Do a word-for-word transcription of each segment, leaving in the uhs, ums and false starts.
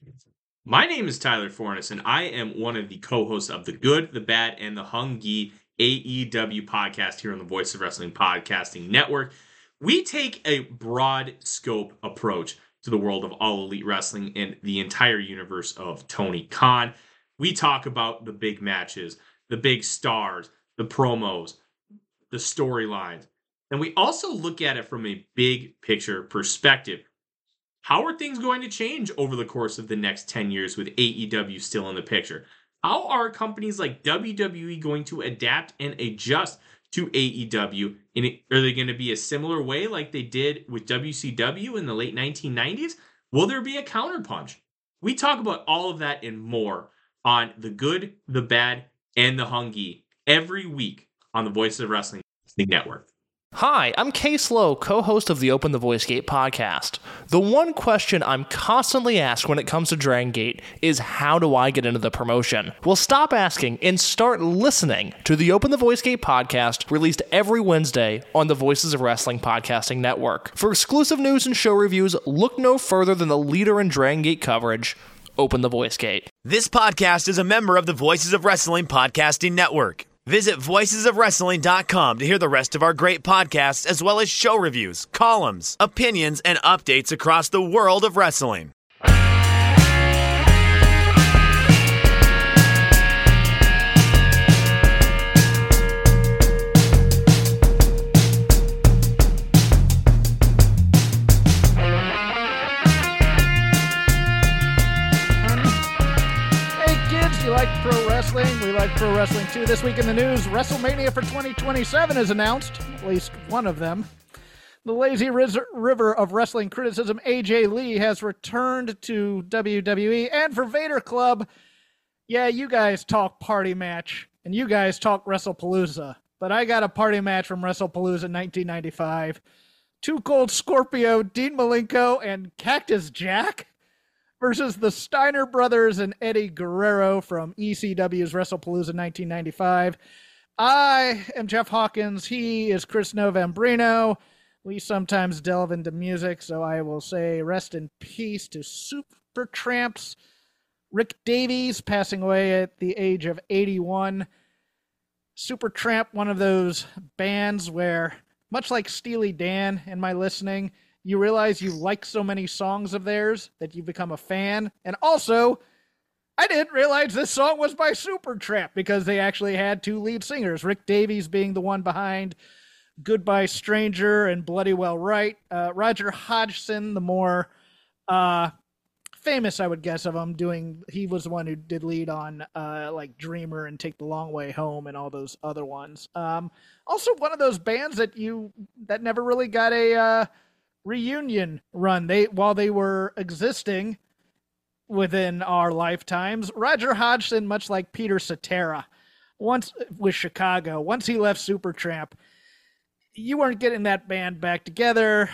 My name is Tyler Fornes, and I am one of the co-hosts of the Good, the Bad, and the Hungy A E W podcast here on the Voice of Wrestling Podcasting Network. We take a broad scope approach to the world of All Elite Wrestling and the entire universe of Tony Khan. We talk about the big matches, the big stars, the promos, the storylines, and we also look at it from a big picture perspective. How are things going to change over the course of the next ten years with A E W still in the picture? How are companies like W W E going to adapt and adjust to A E W? And are they going to be a similar way like they did with W C W in the late nineteen nineties? Will there be a counterpunch? We talk about all of that and more on The Good, the Bad, and the Hungy every week on the Voice of Wrestling Network. Hi, I'm Case Lowe, co-host of the Open the Voice Gate podcast. The one question I'm constantly asked when it comes to Dragon Gate is, how do I get into the promotion? Well, stop asking and start listening to the Open the Voice Gate podcast, released every Wednesday on the Voices of Wrestling Podcasting Network. For exclusive news and show reviews, look no further than the leader in Dragon Gate coverage, Open the Voice Gate. This podcast is a member of the Voices of Wrestling Podcasting Network. Visit voices of wrestling dot com to hear the rest of our great podcasts, as well as show reviews, columns, opinions, and updates across the world of wrestling. We like pro wrestling too. This week in the news, WrestleMania for twenty twenty-seven is announced, at least one of them. The lazy riz- river of wrestling criticism, A J Lee, has returned to W W E. And for Vader Club, yeah, you guys talk party match, and you guys talk WrestlePalooza. But I got a party match from WrestlePalooza nineteen ninety-five. Too Cold Scorpio, Dean Malenko, and Cactus Jack versus the Steiner Brothers and Eddie Guerrero from E C W's WrestlePalooza nineteen ninety-five. I am Jeff Hawkins. He is Chris Novembrino. We sometimes delve into music, so I will say rest in peace to Supertramp's Rick Davies, passing away at the age of eighty-one. Supertramp, one of those bands where, much like Steely Dan in my listening, you realize you like so many songs of theirs that you become a fan. And also, I didn't realize this song was by Supertramp because they actually had two lead singers, Rick Davies being the one behind Goodbye Stranger and Bloody Well Right. Uh, Roger Hodgson, the more uh, famous, I would guess, of them, doing, he was the one who did lead on uh, like Dreamer and Take the Long Way Home and all those other ones. Um, also, one of those bands that you, that never really got a uh, reunion run. They while they were existing within our lifetimes, Roger Hodgson, much like Peter Cetera, once with Chicago, once he left Supertramp, you weren't getting that band back together.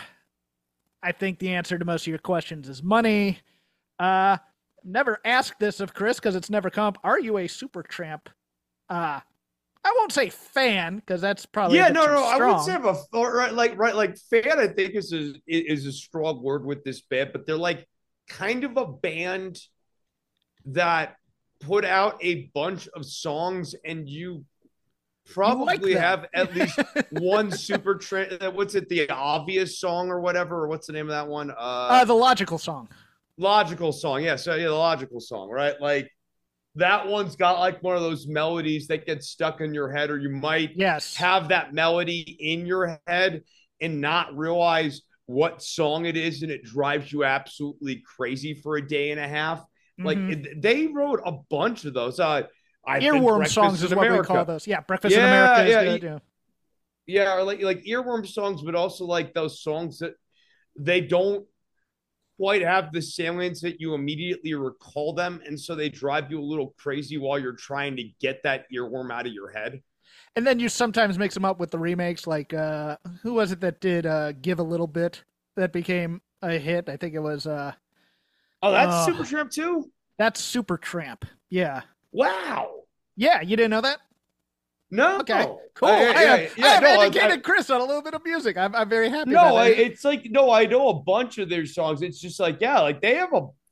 I think the answer to most of your questions is money. Uh, never asked this of Chris because it's never come up. Are you a Supertramp? Uh, I won't say fan because that's probably yeah, no, no. strong. I would say have a right, like right, like fan. I think is a is a strong word with this band, but they're like kind of a band that put out a bunch of songs, and you probably you like have at least one Supertramp. What's it? The Obvious song or whatever, or what's the name of that one? Uh, uh the Logical song. Logical song. Yeah, so yeah, the Logical song, right? Like. That one's got like one of those melodies that get stuck in your head, or you might yes. have that melody in your head and not realize what song it is, and it drives you absolutely crazy for a day and a half. Mm-hmm. Like it, they wrote a bunch of those. Uh, I earworm songs is what America. we call those. Yeah, Breakfast yeah, in America is yeah, good. Yeah, yeah, or like like earworm songs, but also like those songs that they don't quite have the salience that you immediately recall them, and so they drive you a little crazy while you're trying to get that earworm out of your head. And then you sometimes mix them up with the remakes, like uh who was it that did uh Give a Little Bit that became a hit? I think it was uh oh that's uh, Supertramp too. That's Supertramp. Yeah. Wow. Yeah, you didn't know that? No. Okay, cool. Uh, yeah, I have, yeah, yeah, I have no, educated I, I, Chris on a little bit of music. I'm, I'm very happy no, about I, that. it's like, no, I know a bunch of their songs. It's just like, yeah, like they have a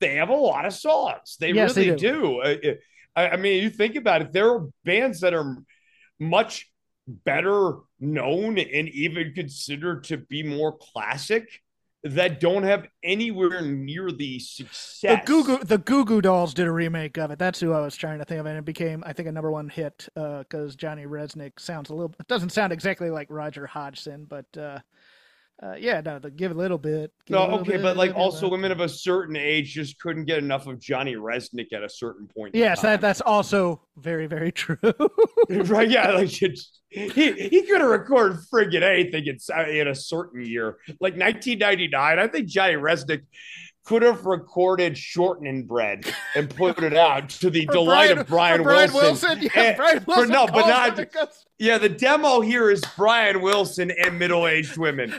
they have a lot of songs. They Yes, really they do. do. I, I mean, you think about it, there are bands that are much better known and even considered to be more classic that don't have anywhere near the success. The Goo Goo, the Goo Goo Dolls did a remake of it. That's who I was trying to think of, and it became, I think, a number one hit because uh, Johnny Resnick sounds a little. It doesn't sound exactly like Roger Hodgson, but uh, uh, yeah, no, the give a little bit. No, a little okay, bit, but like also bit. women of a certain age just couldn't get enough of Johnny Resnick at a certain point. Yes, that that's also very, very true. Right? Yeah, like it, he he could have recorded friggin' anything in, in a certain year, like nineteen ninety-nine. I think Johnny Resnick could have recorded Shortening Bread and put it out to the For delight Brian, of Brian, Brian Wilson. Wilson. Yes, And, Brian Wilson. for, no, but not. it goes- Yeah, the demo here is Brian Wilson and middle-aged women.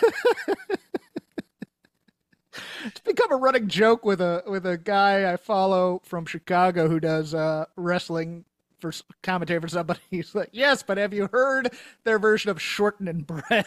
It's become a running joke with a with a guy I follow from Chicago who does uh, wrestling for commentary for somebody. He's like, yes, but have you heard their version of Shortening Bread?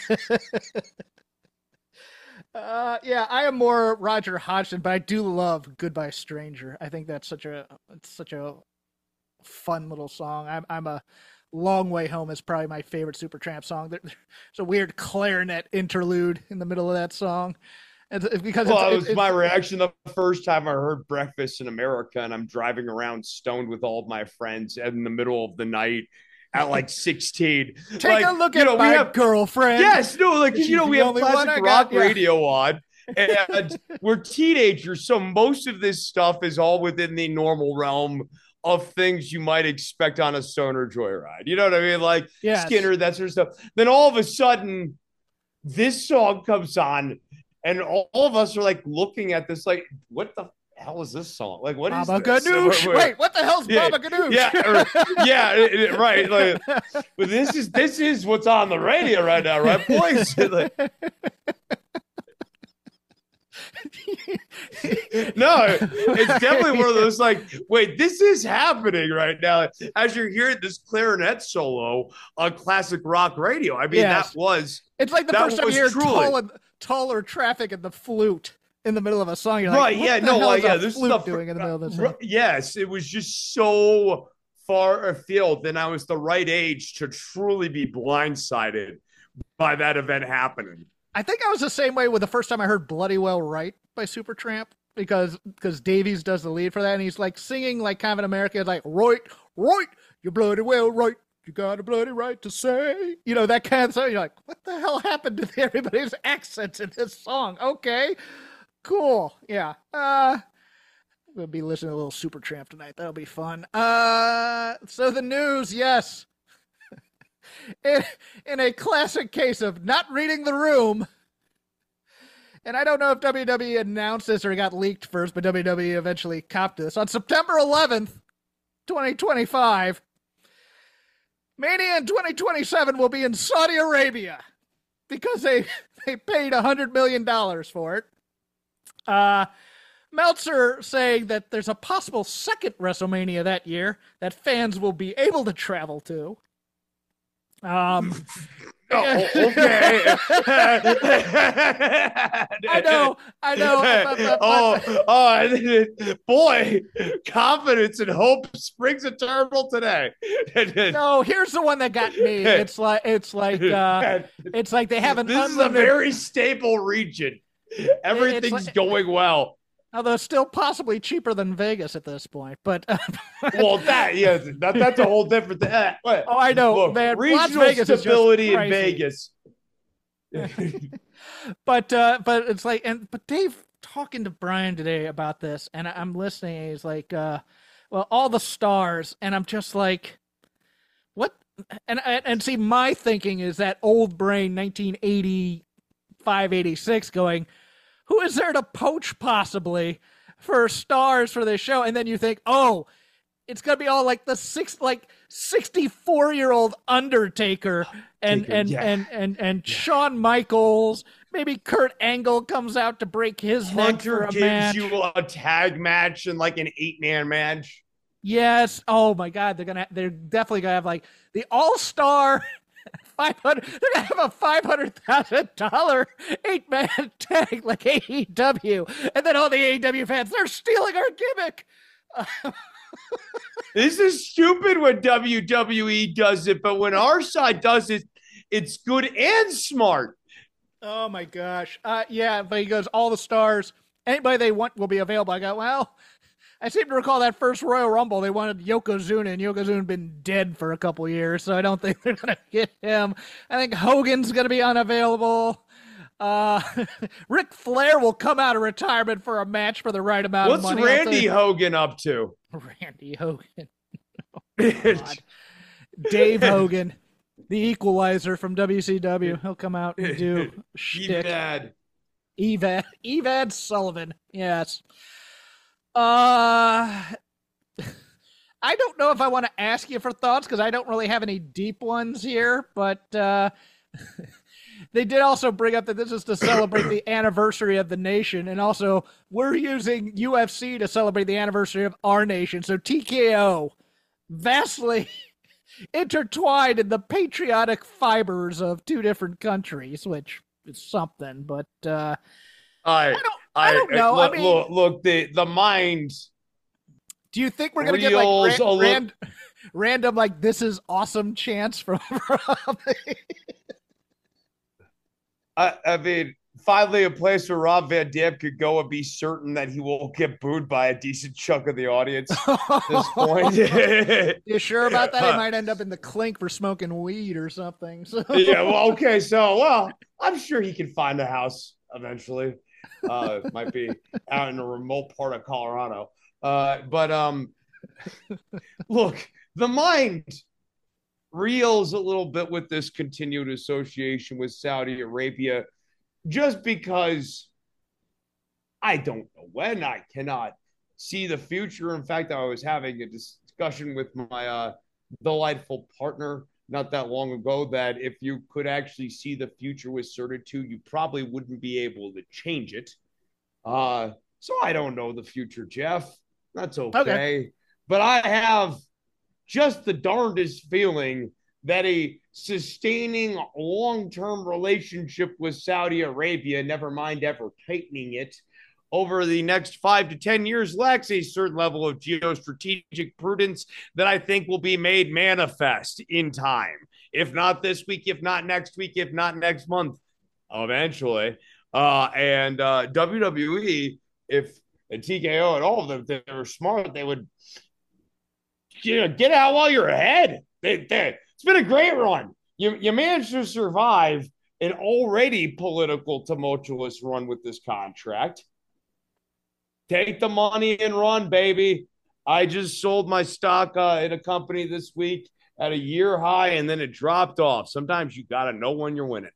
uh, yeah, I am more Roger Hodgson, but I do love Goodbye Stranger. I think that's such a it's such a fun little song. I'm I'm a Long Way Home is probably my favorite Supertramp song. There's a weird clarinet interlude in the middle of that song. It's, because well, it's, it was it's, my reaction the first time I heard Breakfast in America, and I'm driving around stoned with all of my friends in the middle of the night at like sixteen. Take like, a look you at know, my we have, girlfriend. Yes, no, like She's you know, the we have only one I classic got, rock yeah. radio on, and we're teenagers, so most of this stuff is all within the normal realm of things you might expect on a Stoner Joyride. You know what I mean? Like Yes. Skinner, that sort of stuff. Then all of a sudden, this song comes on. And all of us are like looking at this, like, what the hell is this song? Like, what is Baba this? Ganoush. Wait, Wait, what the hell's Yeah, Baba Ganoush? Yeah, or- yeah, it- it- right. Like, but this is this is what's on the radio right now, right, boys? Like- no, it's definitely one of those like, wait, this is happening right now. As you're hearing this clarinet solo on classic rock radio, I mean, Yes. that was It's like the That first time was you hear truly- taller, taller traffic and the flute in the middle of a song. You're like, right, what yeah, the no, hell like, is yeah, a this is flute the doing in the middle of this r- song? Yes, it was just so far afield. Then I was the right age to truly be blindsided by that event happening. I think I was the same way with the first time I heard Bloody Well Right by Supertramp because because Davies does the lead for that and he's like singing like kind of an American like right, right, you're bloody well right, you got a bloody right to say, you know, that kind of song. You're like, what the hell happened to everybody's accents in this song? Okay, cool, yeah. Uh, we'll be listening to a little Supertramp tonight. That'll be fun. Uh, so the news, yes. In, in a classic case of not reading the room, and I don't know if W W E announced this or it got leaked first, but W W E eventually copped this. On September eleventh, twenty twenty-five, Mania in twenty twenty-seven will be in Saudi Arabia because they, they paid one hundred million dollars for it. Uh, Meltzer saying that there's a possible second WrestleMania that year that fans will be able to travel to. Um, Oh, okay. I know, I know. But, but, but, oh, oh, boy, confidence and hope springs eternal today. no, here's the one that got me. It's like it's like uh, it's like they have an This is a unlimited, very stable region. Everything's like- going well. although still possibly cheaper than Vegas at this point. But uh, Well, that yeah, that, that's a whole different thing. Uh, what? oh, I know, Look, man. Las regional Vegas is just stability in crazy. Vegas. But uh, but it's like, and but Dave talking to Brian today about this, and I'm listening. And he's like, uh, well, all the stars, and I'm just like, what? And and, and see, my thinking is that old brain, nineteen eighty-five, eighty-six, going, who is there to poach possibly for stars for this show? And then you think, oh, it's gonna be all like the six, like sixty-four year old Undertaker and Taker, and, yeah. and and and Shawn Michaels. Maybe Kurt Angle comes out to break his neck for Hunter a gives match. you a tag match and like an eight man match. Yes. Oh my God, they're gonna they're definitely gonna have like the all star five hundred. They're gonna have a five hundred thousand dollar eight man tag like A E W, and then all the A E W fans, they're stealing our gimmick. Uh, This is stupid when W W E does it, but when our side does it, it's good and smart. oh my gosh. Uh, yeah, but he goes, all the stars, anybody they want will be available. I go, well, I seem to recall that first Royal Rumble, they wanted Yokozuna, and Yokozuna been dead for a couple years, so I don't think they're going to get him. I think Hogan's going to be unavailable. Uh, Ric Flair will come out of retirement for a match for the right amount What's of money. Randy Hogan up to? Randy Hogan. Oh, God. Dave Hogan, the Equalizer from W C W. He'll come out and do shtick. Bad. Evad. Evad Sullivan. Yes. Uh, I don't know if I want to ask you for thoughts because I don't really have any deep ones here, but uh, they did also bring up that this is to celebrate the anniversary of the nation, and also we're using U F C to celebrate the anniversary of our nation. So T K O, vastly intertwined in the patriotic fibers of two different countries, which is something, but uh, I, I don't, I don't know. Look, I mean, look, look, the the mind. do you think we're gonna get like reels a ran, look- ran, random like this is awesome chants from? from I, I mean, finally, a place where Rob Van Dam could go and be certain that he won't get booed by a decent chunk of the audience at this point. You sure about that? He Uh, might end up in the clink for smoking weed or something. So. Yeah, well, okay, so well, I'm sure he can find a house eventually. Uh, might be out in a remote part of Colorado. Uh, but um, look, the mind reels a little bit with this continued association with Saudi Arabia, just because I don't know when. I cannot see the future. In fact, I was having a discussion with my uh, delightful partner not that long ago that if you could actually see the future with certitude, you probably wouldn't be able to change it. Uh, so I don't know the future, Jeff. That's okay. okay. But I have just the darndest feeling that a sustaining long-term relationship with Saudi Arabia, never mind ever tightening it, over the next five to ten years lacks a certain level of geostrategic prudence that I think will be made manifest in time. If not this week, if not next week, if not next month, eventually. Uh, and uh, W W E, if and T K O and all of them, if they were smart, they would, you know, get out while you're ahead. They, they, it's been a great run. You, you managed to survive an already political, tumultuous run with this contract. Take the money and run, baby. I just sold my stock uh, in a company this week at a year high, and then it dropped off. Sometimes you got to know when you're winning.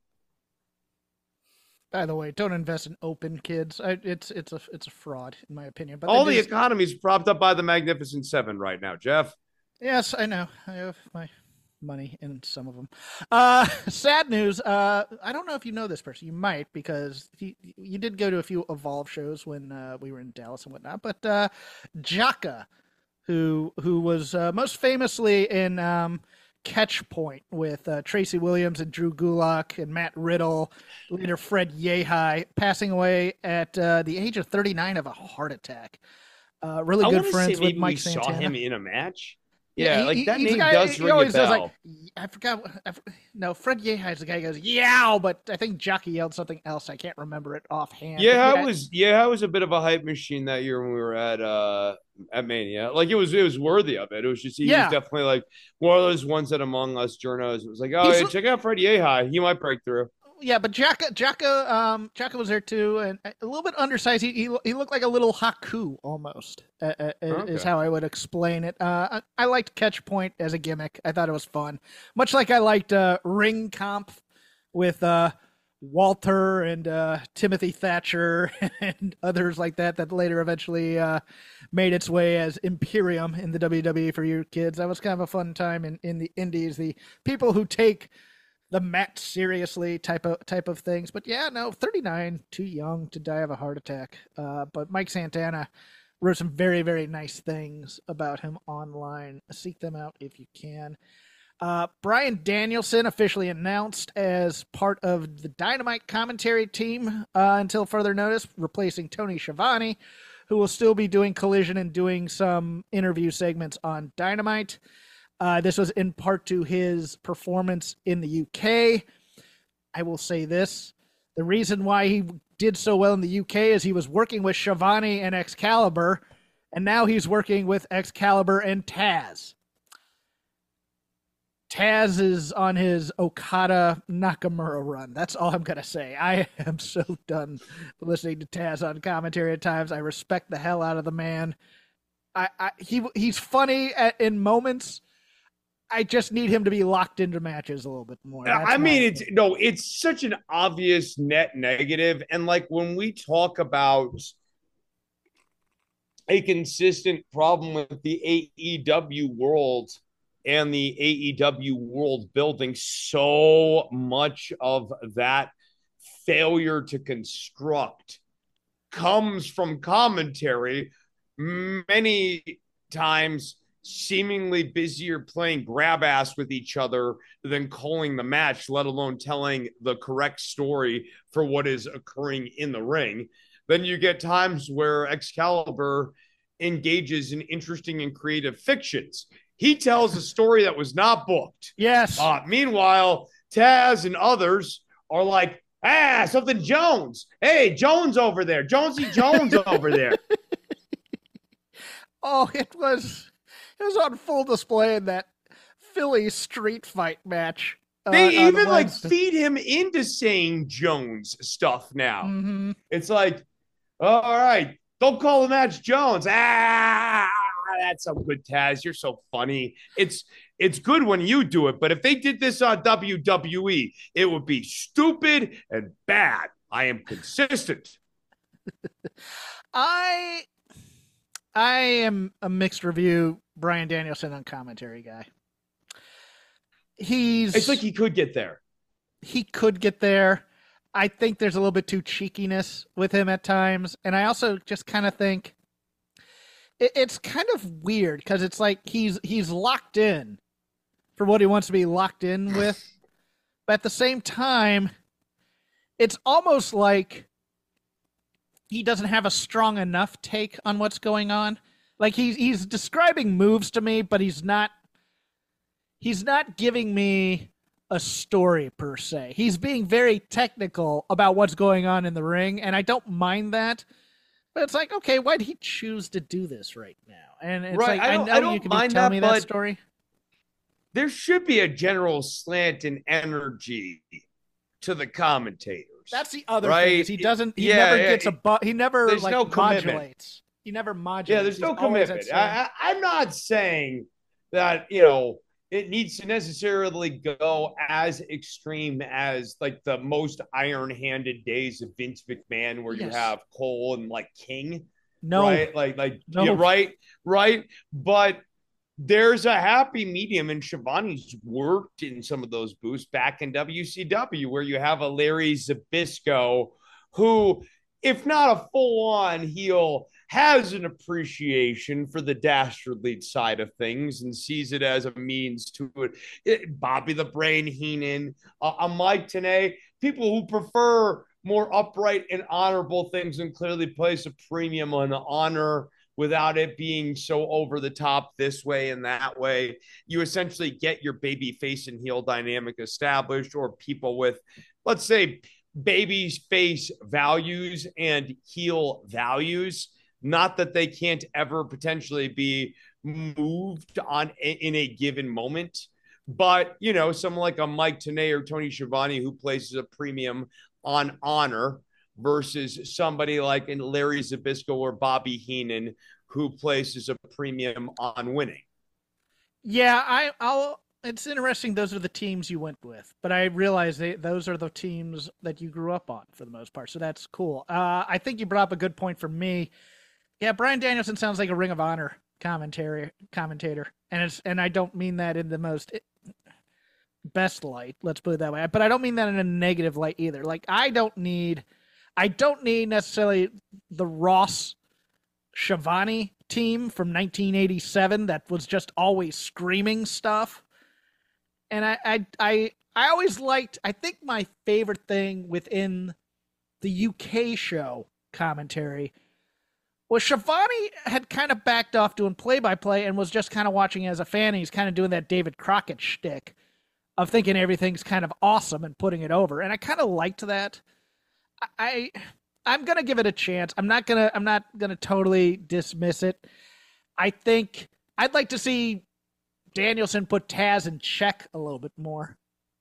By the way, don't invest in Open, kids. I, it's it's a it's a fraud, in my opinion. But all the just... economy is propped up by the Magnificent Seven right now, Jeff. Yes, I know. I have my money in some of them. Uh, sad news. Uh, I don't know if you know this person. You might, because you, you did go to a few Evolve shows when uh, we were in Dallas and whatnot. But uh, Jaka, who who was uh, most famously in um, Catch Point with uh, Tracy Williams and Drew Gulak and Matt Riddle, later Fred Yehi, passing away at uh, the age of thirty-nine of a heart attack. Uh, really I good friends with Mike we Santana. Saw him in a match. Yeah, he, like he, that name guy, does he ring always a bell. Says like, I forgot. I, no, Fred Yehi is the guy who goes, yow, but I think Jockey yelled something else. I can't remember it offhand. Yeah, yeah, I was yeah, I was a bit of a hype machine that year when we were at uh at Mania. Like it was it was worthy of it. It was just he yeah. was definitely like one of those ones that among us journos was like, oh He's, yeah, check out Fred Yehi. He might break through. Yeah, but Jaka, Jaka, um, Jaka was there too, and a little bit undersized. He he, he looked like a little Haku almost. Uh, uh, okay. Is how I would explain it. Uh, I, I liked Catch Point as a gimmick. I thought it was fun, much like I liked uh, Ring Comp with uh, Walter and uh, Timothy Thatcher and others like that. That later eventually uh, made its way as Imperium in the W W E for you kids. That was kind of a fun time in, in the Indies. The people who take the match seriously type of type of things. But yeah, no, thirty-nine, too young to die of a heart attack. Uh, but Mike Santana wrote some very, very nice things about him online. Seek them out if you can. Uh, Bryan Danielson officially announced as part of the Dynamite commentary team uh, until further notice, replacing Tony Schiavone, who will still be doing Collision and doing some interview segments on Dynamite. Uh, this was in part to his performance in the U K. I will say this. The reason why he did so well in the U K is he was working with Schiavone and Excalibur, and now he's working with Excalibur and Taz. Taz is on his Okada Nakamura run. That's all I'm going to say. I am so done listening to Taz on commentary at times. I respect the hell out of the man. I, I he He's funny at, in moments. I just need him to be locked into matches a little bit more. That's I mean, my it's no, it's such an obvious net negative. And like when we talk about a consistent problem with the A E W world and the A E W world building, so much of that failure to construct comes from commentary, many times seemingly busier playing grab ass with each other than calling the match, let alone telling the correct story for what is occurring in the ring. Then you get times where Excalibur engages in interesting and creative fictions. He tells a story that was not booked. Yes. Uh, meanwhile, Taz and others are like, ah, something Jones. Hey, Jones over there. Jonesy Jones over there. Oh, it was it was on full display in that Philly street fight match. Uh, They on even like Wednesday. feed him into saying Jones stuff now. Mm-hmm. It's like, oh, all right, don't call the match Jones. Ah, that's so good, Taz. You're so funny. It's it's good when you do it, but if they did this on W W E, it would be stupid and bad. I am consistent. I I am a mixed review Bryan Danielson on commentary guy. He's It's like he could get there. he could get there. I think there's a little bit too cheekiness with him at times. And I also just kind of think it, it's kind of weird because it's like he's he's locked in for what he wants to be locked in with. But at the same time, it's almost like he doesn't have a strong enough take on what's going on. Like he's he's describing moves to me, but he's not he's not giving me a story per se. He's being very technical about what's going on in the ring, and I don't mind that. But it's like, okay, why did he choose to do this right now? And it's Right, like, I I, don't- know I don't you can be mind telling that, me that but- story. There should be a general slant in energy to the commentators. That's the other right? thing is he doesn't. He Yeah, never yeah, gets a. Bu- he never there's like no commitment. modulates. He never modulates. Yeah, there's no He's always at commitment. same- I, I, I'm not saying that, you know, it needs to necessarily go as extreme as like the most iron-handed days of Vince McMahon, where you Yes. have Cole and like King, no. right? Like, like, No. yeah, right, right. But there's a happy medium, and Shivani's worked in some of those booths back in W C W, where you have a Larry Zbyszko who, if not a full-on heel, has an appreciation for the dastardly side of things and sees it as a means to it. it Bobby the Brain Heenan, uh, a Mike Tenay, people who prefer more upright and honorable things and clearly place a premium on the honor without it being so over the top this way and that way. You essentially get your baby face and heel dynamic established, or people with, let's say, baby face values and heel values. Not that they can't ever potentially be moved on in a given moment, but, you know, someone like a Mike Tenay or Tony Schiavone who places a premium on honor versus somebody like in Larry Zbyszko or Bobby Heenan who places a premium on winning. Yeah, I, I'll. It's interesting. Those are the teams you went with, but I realize they, those are the teams that you grew up on for the most part. So that's cool. Uh, I think you brought up a good point for me. Yeah, Bryan Danielson sounds like a Ring of Honor commentary commentator, and it's and I don't mean that in the most best light. Let's put it that way. But I don't mean that in a negative light either. Like I don't need, I don't need necessarily the Ross Schiavone team from nineteen eighty-seven that was just always screaming stuff. and I, I, I, I always liked, I think my favorite thing within the U K show commentary was Shivani had kind of backed off doing play-by-play and was just kind of watching as a fan. He's kind of doing that David Crockett shtick of thinking everything's kind of awesome and putting it over. And I kind of liked that. I, I'm going to give it a chance. I'm not going to, I'm not going to totally dismiss it. I think I'd like to see Danielson put Taz in check a little bit more.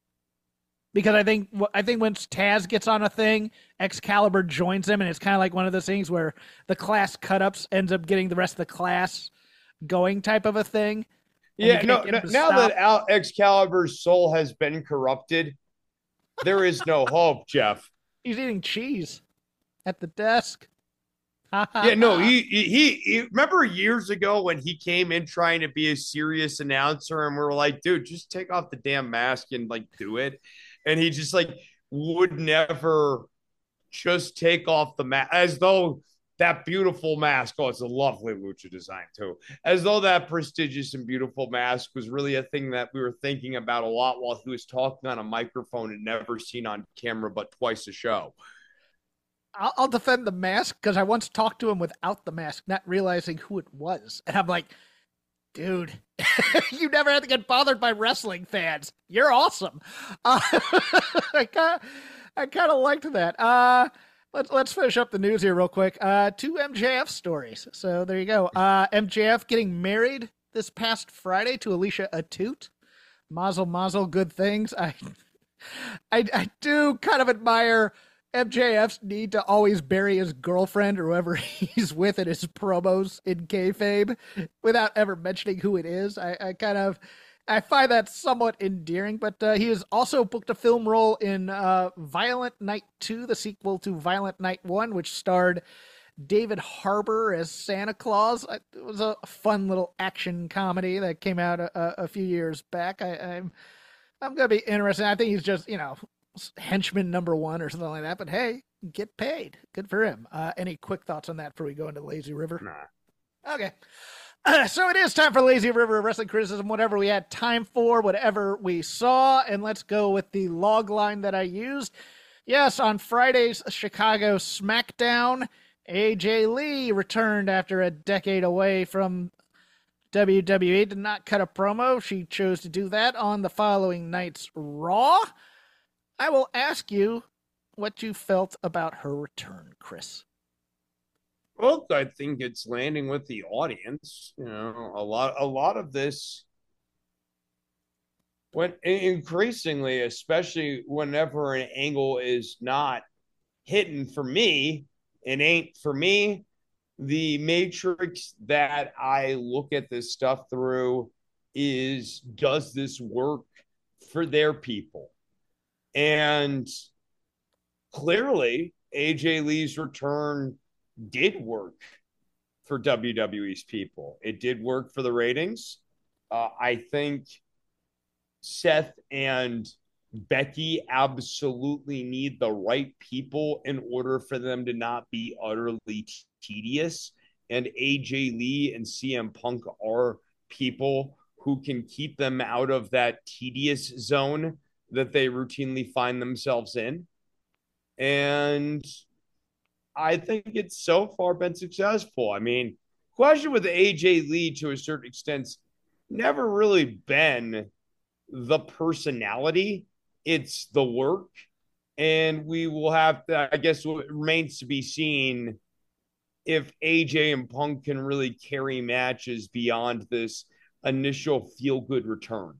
Because I think I think once Taz gets on a thing, Excalibur joins him, and it's kind of like one of those things where the class cut-ups ends up getting the rest of the class going type of a thing. Yeah, no, no now stop. that Al- Excalibur's soul has been corrupted, there is no hope, Jeff. He's eating cheese at the desk. yeah, no, he, he he remember years ago when he came in trying to be a serious announcer, and we were like, dude, just take off the damn mask and like do it. And he just like would never just take off the mask, as though that beautiful mask. Oh, it's a lovely lucha design too. As though that prestigious and beautiful mask was really a thing that we were thinking about a lot while he was talking on a microphone and never seen on camera but twice a show. I'll, I'll defend the mask because I once talked to him without the mask, not realizing who it was. And I'm like, dude, you never had to get bothered by wrestling fans. You're awesome. Uh, I kind of, I kind of liked that. Uh, let's let's finish up the news here real quick. Uh, two M J F stories. So there you go. Uh, M J F getting married this past Friday to Alicia Atout. Mazel mazel, good things. I, I, I do kind of admire M J F's need to always bury his girlfriend or whoever he's with in his promos in kayfabe without ever mentioning who it is. I, I kind of, I find that somewhat endearing, but uh, he has also booked a film role in uh, Violent Night two, the sequel to Violent Night one, which starred David Harbour as Santa Claus. It was a fun little action comedy that came out a, a few years back. I, I'm, I'm going to be interested. I think he's just, you know, henchman number one or something like that, but hey, get paid. Good for him. Uh, any quick thoughts on that before we go into Lazy River? Nah. Okay. Uh, so it is time for Lazy River Wrestling Criticism, whatever we had time for, whatever we saw, and let's go with the log line that I used. Yes, on Friday's Chicago SmackDown, A J Lee returned after a decade away from W W E. Did not cut a promo. She chose to do that on the following night's Raw. I will ask you what you felt about her return, Chris. Well, I think it's landing with the audience. You know, a lot, a lot of this, when increasingly, especially whenever an angle is not hitting for me, it ain't for me. The matrix that I look at this stuff through is, does this work for their people? And clearly, A J Lee's return did work for W W E's people. It did work for the ratings. Uh, I think Seth and Becky absolutely need the right people in order for them to not be utterly t- tedious. And A J Lee and C M Punk are people who can keep them out of that tedious zone that they routinely find themselves in. And I think it's so far been successful. I mean, question with A J Lee to a certain extent never really been the personality. It's the work. And we will have to, I guess what remains to be seen if A J and Punk can really carry matches beyond this initial feel-good return.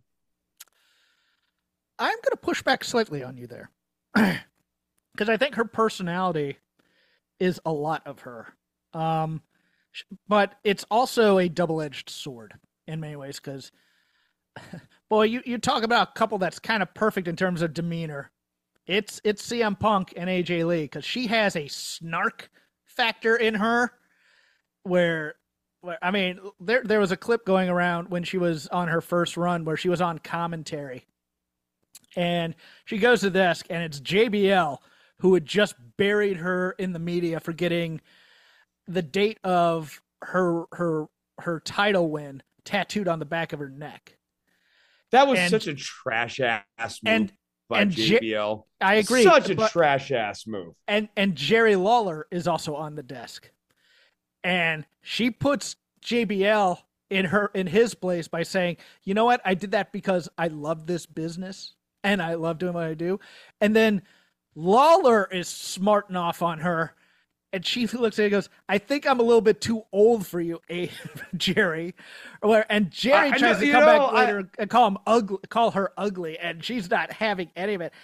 I'm going to push back slightly on you there. Because I think her personality is a lot of her. Um, but it's also a double-edged sword in many ways. Because, boy, you, you talk about a couple that's kind of perfect in terms of demeanor. It's it's C M Punk and A J Lee. Because she has a snark factor in her where... I mean, there there was a clip going around when she was on her first run where she was on commentary. And she goes to the desk, and it's J B L, who had just buried her in the media for getting the date of her her her title win tattooed on the back of her neck. That was And- such a trash ass move and- by and J B L. I agree. Such a but- trash ass move. and and Jerry Lawler is also on the desk, and she puts J B L in her in his place by saying, "You know what? I did that because I love this business and I love doing what I do." And then Lawler is smarting off on her, and she looks at it and goes, "I think I'm a little bit too old for you, eh, Jerry." Or whatever. And Jerry I- I tries know- to you come know, back later and call him ugly, call her ugly, and she's not having any of it.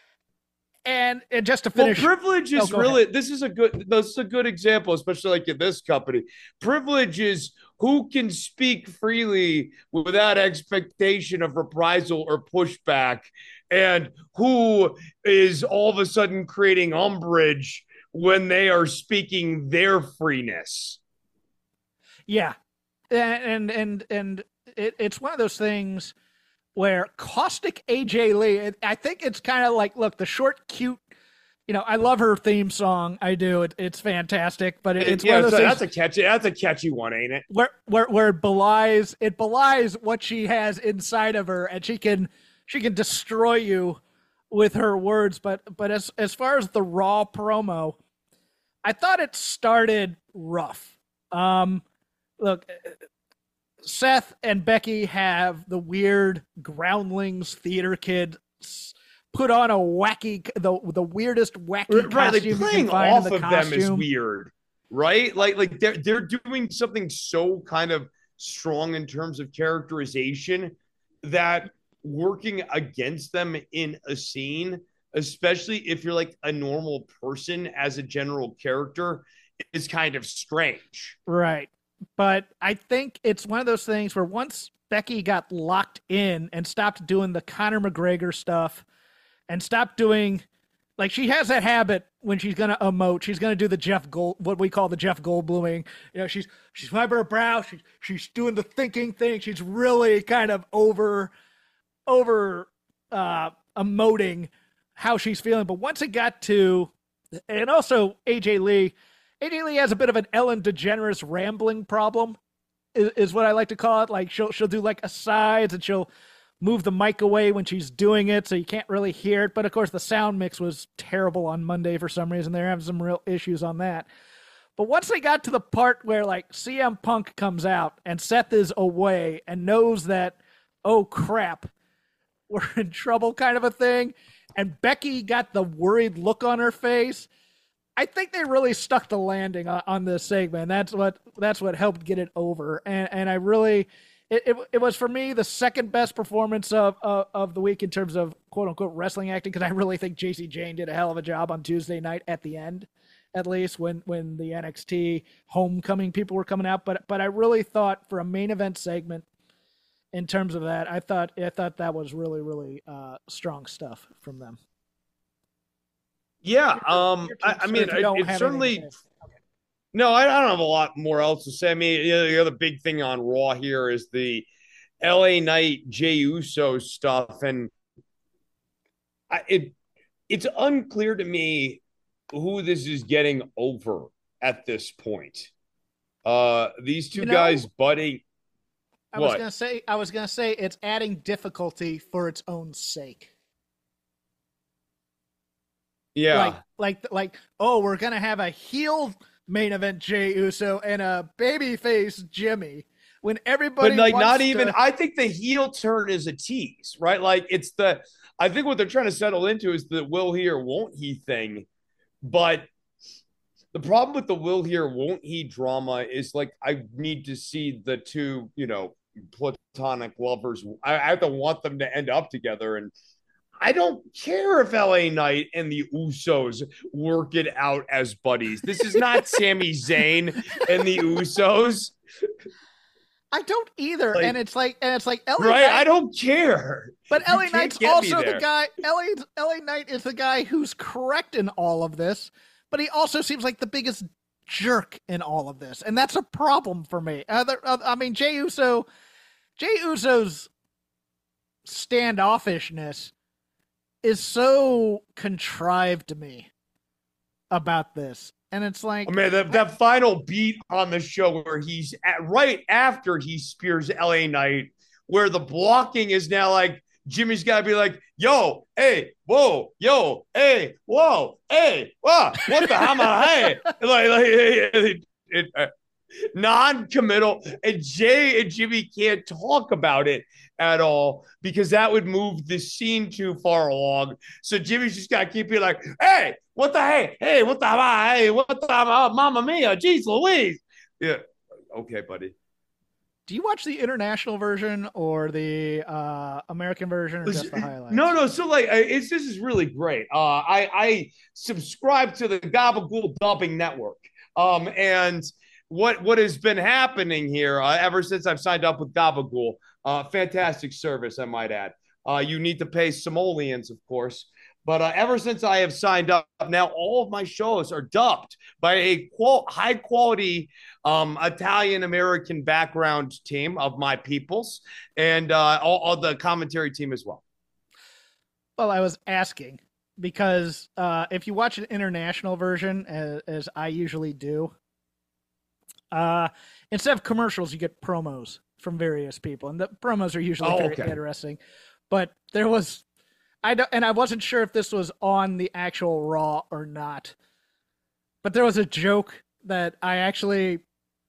And, and just to Well, finish, privilege No, is go really this is a good this is a good example, especially like in this company. Privilege is who can speak freely without expectation of reprisal or pushback, and who is all of a sudden creating umbrage when they are speaking their freeness. yeah, and and and, and it, it's one of those things where caustic A J Lee, I think it's kind of like, look, the short, cute, you know, I love her theme song. I do. It, it's fantastic, but it, it's yeah, one of those so things that's a catchy that's a catchy one, ain't it? where, where, where it belies, it belies what she has inside of her, and she can, she can destroy you with her words. But, but as, as far as the Raw promo, I thought it started rough. Um, look, Seth and Becky have the weird Groundlings theater kid s- put on a wacky, the the weirdest wacky Right, like costume you playing can find off in the of costume. them is weird, right? Like, like they're they're doing something so kind of strong in terms of characterization that working against them in a scene, especially if you're like a normal person as a general character, is kind of strange. Right. But I think it's one of those things where once Becky got locked in and stopped doing the Conor McGregor stuff and stopped doing, like, she has that habit when she's going to emote, she's going to do the Jeff Gold, what we call the Jeff Goldbluming. You know, she's, she's wiping her brow. She's, she's doing the thinking thing. She's really kind of over, over, uh, emoting how she's feeling. But once it got to, and also A J Lee, A J Lee has a bit of an Ellen DeGeneres rambling problem, is, is what I like to call it. Like she'll she'll do like asides and she'll move the mic away when she's doing it, so you can't really hear it. But of course, the sound mix was terrible on Monday for some reason. They're having some real issues on that. But once they got to the part where like C M Punk comes out and Seth is away and knows that, oh crap, we're in trouble, kind of a thing, and Becky got the worried look on her face, I think they really stuck the landing on, on this segment. That's what that's what helped get it over. And and I really, it, it, it was for me the second best performance of, of of the week in terms of quote unquote wrestling acting, because I really think J C Jane did a hell of a job on Tuesday night at the end, at least when when the N X T homecoming people were coming out. But but I really thought for a main event segment, in terms of that, I thought I thought that was really really uh, strong stuff from them. Yeah, um, I, I mean, it, it's certainly. No, I, I don't have a lot more else to say. I mean, you know, the other big thing on Raw here is the L A Knight Jey Uso stuff, and I, it it's unclear to me who this is getting over at this point. Uh, these two You know, guys budding. I was What? gonna say I was gonna say it's adding difficulty for its own sake. Yeah, Like like like oh, we're gonna have a heel main event Jey Uso and a babyface Jimmy when everybody but like wants not to- even. I think the heel turn is a tease, right? Like it's the. I think what they're trying to settle into is the will he or won't he thing, but the problem with the will he or won't he drama is like I need to see the two, you know, platonic lovers. I, I have to want them to end up together, and I don't care if L A Knight and the Usos work it out as buddies. This is not Sami Zayn and the Usos, I don't either, like- and it's like and it's like L A right? Knight, I don't care. but You L A can't Knight's get me also the there. guy. L A L A Knight is the guy who's correct in all of this, but he also seems like the biggest jerk in all of this, and that's a problem for me. Other, uh, I mean, Jey Uso, Jey Uso's standoffishness is so contrived to me about this, and it's like, I mean, that, that final beat on the show where he's at, right after he spears L A Knight where the blocking is now like Jimmy's got to be like, yo, hey, whoa, yo, hey, whoa, hey, whoa, what the hell, hey, like, like it, it, uh, non-committal, and Jay and Jimmy can't talk about it at all because that would move the scene too far along. So Jimmy's just got to keep being like, hey, what the hey, hey, what the hey, what the uh, Mamma Mia, geez Louise. Yeah, okay, buddy. Do you watch the international version or the uh, American version, or just the highlights? No, no. So like, it's this is really great. Uh, I I subscribe to the Gabagool Dubbing Network, um, and what what has been happening here uh, ever since I've signed up with Gabagool, uh, fantastic service, I might add. Uh, you need to pay simoleons, of course. But uh, ever since I have signed up, now all of my shows are dubbed by a qual- high-quality um, Italian-American background team of my peoples, and uh, all, all the commentary team as well. Well, I was asking because uh, if you watch an international version, as, as I usually do, uh, instead of commercials, you get promos from various people, and the promos are usually oh, very okay. interesting. But there was... I don't, and I wasn't sure if this was on the actual Raw or not, but there was a joke that I actually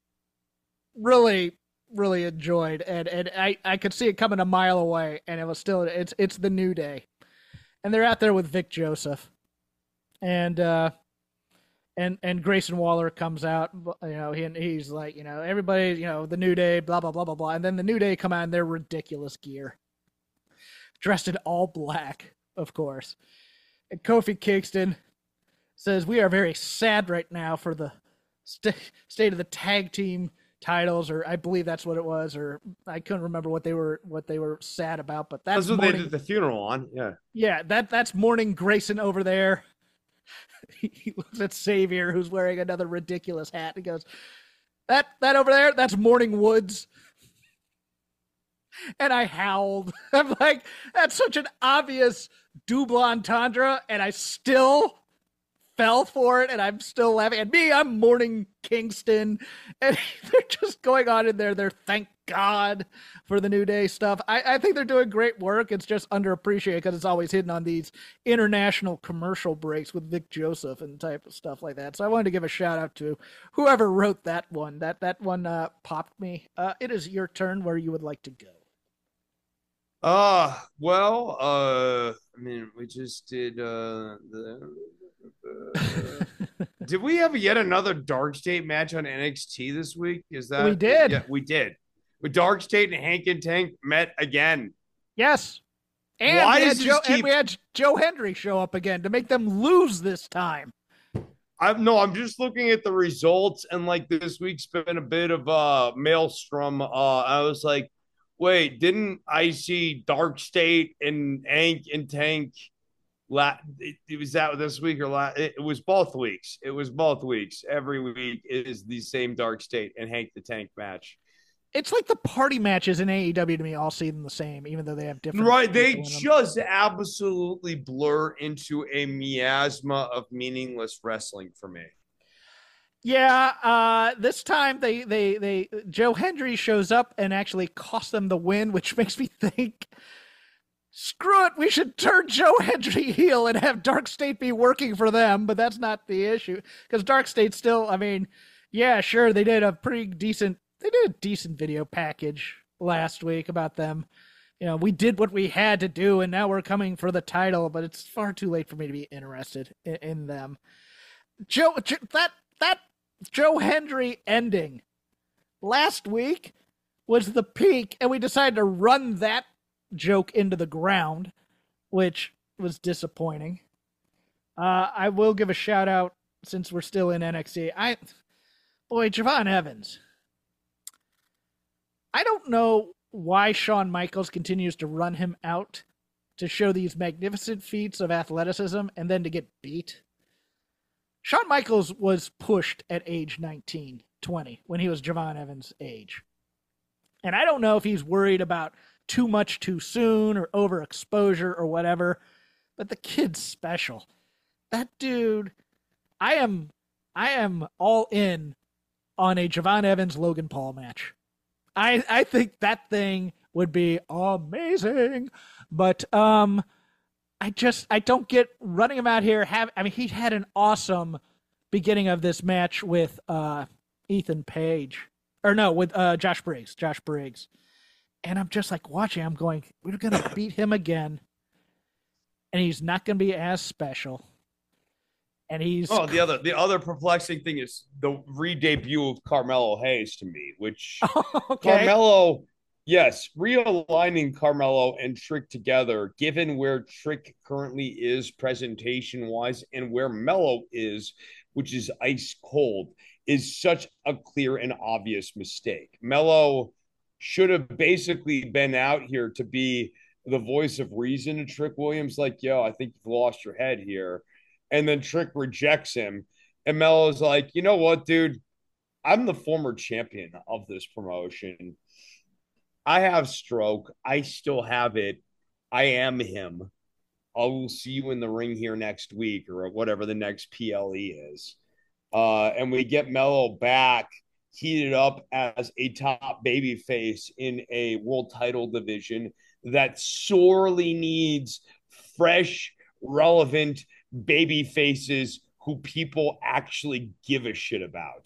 really, really enjoyed, and, and I, I could see it coming a mile away, and it was still, it's it's the New Day, and they're out there with Vic Joseph, and uh, and and Grayson Waller comes out, you know, he he's like, you know, everybody, you know, the New Day, blah blah blah blah blah, and then the New Day come out in their ridiculous gear. Dressed in all black, of course. And Kofi Kingston says, we are very sad right now for the st- state of the tag team titles, or I believe that's what it was, or I couldn't remember what they were what they were sad about, but that's, that's what morning, they did the funeral on, yeah. Yeah, that that's Morning Grayson over there. He looks at Xavier, who's wearing another ridiculous hat. He goes, that that over there, that's Morning Woods. And I howled. I'm like, that's such an obvious double entendre, and I still fell for it, and I'm still laughing. And me, I'm Morning Kingston, and they're just going on in there. They're thank God for the New Day stuff. I, I think they're doing great work. It's just underappreciated because it's always hidden on these international commercial breaks with Vic Joseph and type of stuff like that. So I wanted to give a shout out to whoever wrote that one. That that one uh, popped me. Uh, it is your turn where you would like to go. Uh, well, uh, I mean, we just did, uh, the, uh, did we have yet another Dark State match on N X T this week? Is that? We did. Yeah, we did. With Dark State and Hank and Tank met again. Yes. And, Why we had, does Joe, keep... and we had Joe Hendry show up again to make them lose this time. I'm no, I'm just looking at the results, and like this week's been a bit of a maelstrom. Uh, I was like, wait, didn't I see Dark State and Hank and Tank? La- it, it was that this week or last? It, it was both weeks. It was both weeks. Every week is the same Dark State and Hank the Tank match. It's like the party matches in A E W to me all seem the same, even though they have different. Right, they just absolutely blur into a miasma of meaningless wrestling for me. Yeah, uh, this time they, they, they, Joe Hendry shows up and actually costs them the win, which makes me think, screw it, we should turn Joe Hendry heel and have Dark State be working for them, but that's not the issue, because Dark State still, I mean, yeah, sure, they did a pretty decent, they did a decent video package last week about them. You know, we did what we had to do, and now we're coming for the title, but it's far too late for me to be interested in, in them. Joe, that, that, Joe Hendry ending last week was the peak, and we decided to run that joke into the ground, which was disappointing. Uh, I will give a shout out since we're still in N X T. I, boy, Javon Evans. I don't know why Shawn Michaels continues to run him out to show these magnificent feats of athleticism and then to get beat. Shawn Michaels was pushed at age nineteen, twenty, when he was Javon Evans' age. And I don't know if he's worried about too much too soon or overexposure or whatever, but the kid's special. That dude, I am, I am all in on a Javon Evans Logan Paul match. I, I think that thing would be amazing. But um, I just I don't get running him out here. Have I mean he had an awesome beginning of this match with uh, Ethan Page, or no, with uh, Josh Briggs. Josh Briggs, and I'm just like watching. I'm going, we're gonna beat him again, and he's not gonna be as special. And he's oh the other the other perplexing thing is the re-debut of Carmelo Hayes to me, which okay. Carmelo, yes, realigning Carmelo and Trick together, given where Trick currently is presentation wise and where Melo is, which is ice cold, is such a clear and obvious mistake. Melo should have basically been out here to be the voice of reason to Trick Williams, like, yo, I think you've lost your head here. And then Trick rejects him. And Melo's like, you know what, dude? I'm the former champion of this promotion. I have stroke. I still have it. I am him. I will see you in the ring here next week or whatever the next P L E is. Uh, and we get Melo back, heated up as a top babyface in a world title division that sorely needs fresh, relevant baby faces who people actually give a shit about.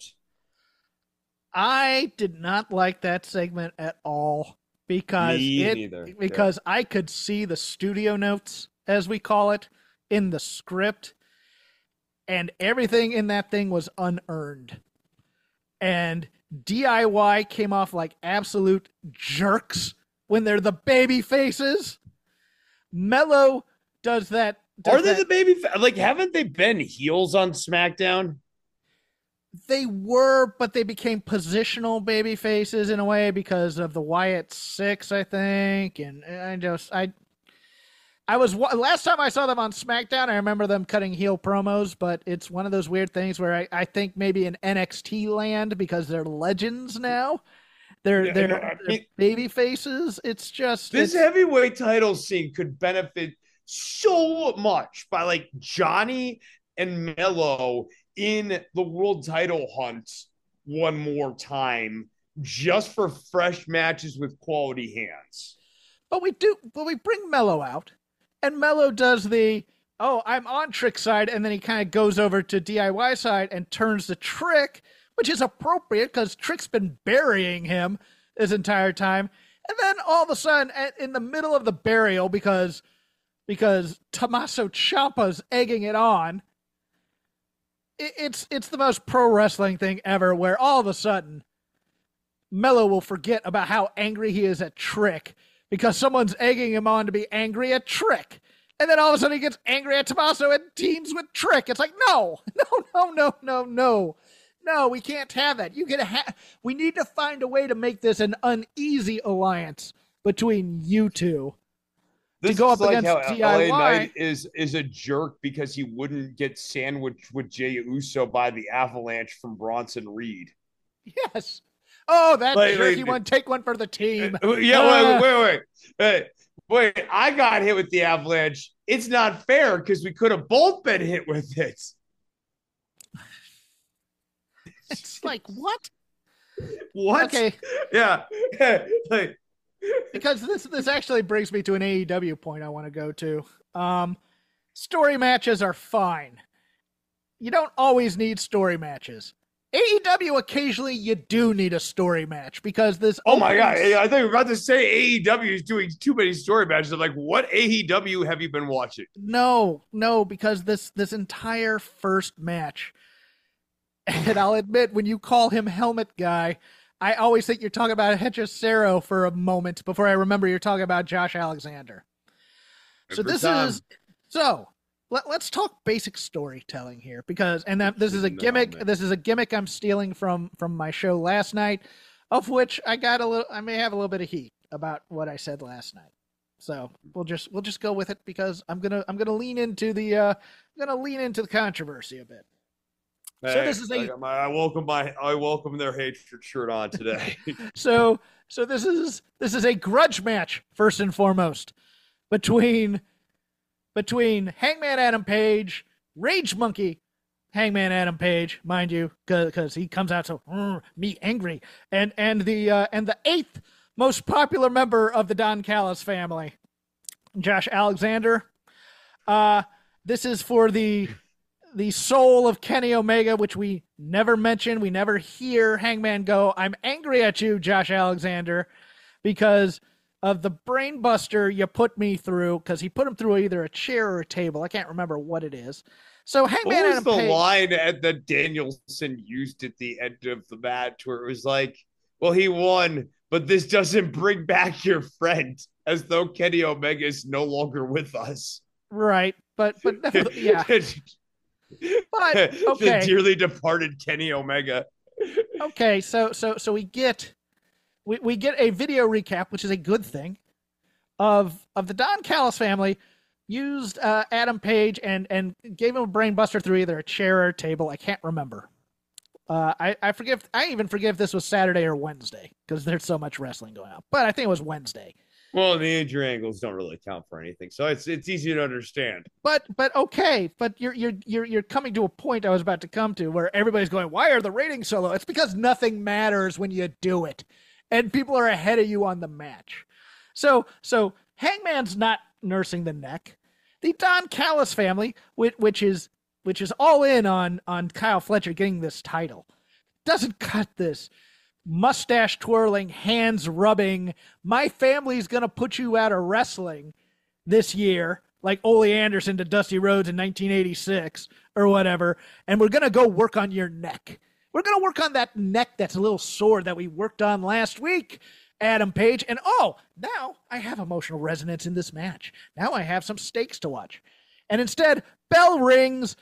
I did not like that segment at all because Me it neither. because yeah. I could see the studio notes, as we call it, in the script, and everything in that thing was unearned. And D I Y came off like absolute jerks when they're the baby faces. Melo does that. Does Are they that, the baby? Fa- like, haven't they been heels on SmackDown? They were, but they became positional baby faces in a way because of the Wyatt Six, I think. And I just, I, I was last time I saw them on SmackDown. I remember them cutting heel promos, but it's one of those weird things where I, I think maybe in N X T land because they're legends now. They're Yeah, they're, no, I they're mean, baby faces. It's just this it's, heavyweight title scene could benefit so much by like Johnny and Melo in the world title hunt one more time, just for fresh matches with quality hands. But we do, but we bring Melo out, and Melo does the oh I'm on Trick side, and then he kind of goes over to D I Y side and turns the Trick, which is appropriate because Trick's been burying him this entire time, and then all of a sudden, in the middle of the burial, because because Tommaso Ciampa's egging it on, it's it's the most pro wrestling thing ever, where all of a sudden Melo will forget about how angry he is at Trick because someone's egging him on to be angry at Trick. And then all of a sudden he gets angry at Tommaso and teams with Trick. It's like, no, no, no, no, no, no. No, we can't have that. You can ha- we need to find a way to make this an uneasy alliance between you two. This to go is up like against how D I Y. L A Knight is is a jerk because he wouldn't get sandwiched with Jey Uso by the Avalanche from Bronson Reed. Yes. Oh, that Like, jerky like, one. Take one for the team. Yeah, Uh, wait, wait, wait, wait. Wait, I got hit with the Avalanche. It's not fair because we could have both been hit with it. It's like, what? What? Okay. Yeah. Like, Because this this actually brings me to an A E W point I want to go to. Um, story matches are fine. You don't always need story matches. A E W, occasionally you do need a story match because this. oh my God. opens- I thought you were about to say A E W is doing too many story matches. I'm like, what A E W have you been watching? No, no, because this this entire first match, and I'll admit, when you call him Helmet Guy, I always think you're talking about Hechicero for a moment before I remember you're talking about Josh Alexander. So Every this time. is so. Let, let's talk basic storytelling here, because and that this is a No, gimmick. man. This is a gimmick I'm stealing from from my show last night, of which I got a little. I may have a little bit of heat about what I said last night. So we'll just we'll just go with it because I'm gonna I'm gonna lean into the uh, I'm gonna lean into the controversy a bit. So Hey, this is a- I, got my, I welcome my I welcome their hatred shirt on today. So so this is this is a grudge match first and foremost between between Hangman Adam Page, Rage Monkey, Hangman Adam Page, mind you, because he comes out so "Mm, me angry, and and the uh, and the eighth most popular member of the Don Callis family, Josh Alexander. Uh, this is for the the soul of Kenny Omega, which we never mention. We never hear Hangman go, "I'm angry at you, Josh Alexander, because of the brain buster you put me through," because he put him through either a chair or a table. I can't remember what it is. So Hangman what was Adam the Page, line at that Danielson used at the end of the match where it was like, well, he won, but this doesn't bring back your friend, as though Kenny Omega is no longer with us. Right, but but yeah. But okay, the dearly departed Kenny Omega. Okay, so so so we get we, we get a video recap, which is a good thing, of of the Don Callis family used uh, Adam Page and and gave him a brain buster through either a chair or a table. I can't remember. Uh, I I forgive I even forgive this was Saturday or Wednesday because there's so much wrestling going on. But I think it was Wednesday. Well, the injury angles don't really count for anything, so it's it's easy to understand. But but okay, but you're you're you're you're coming to a point I was about to come to where everybody's going, why are the ratings so low? It's because nothing matters when you do it, and people are ahead of you on the match. So so Hangman's not nursing the neck. The Don Callis family, which, which is which is all in on on Kyle Fletcher getting this title, doesn't cut this. Mustache twirling, hands rubbing, my family's gonna put you out of wrestling this year, like Ole Anderson to Dusty Rhodes in nineteen eighty-six or whatever, and we're gonna go work on your neck. We're gonna work on that neck that's a little sore that we worked on last week, Adam Page. And oh, now I have emotional resonance in this match. Now I have some stakes to watch. And instead, bell rings,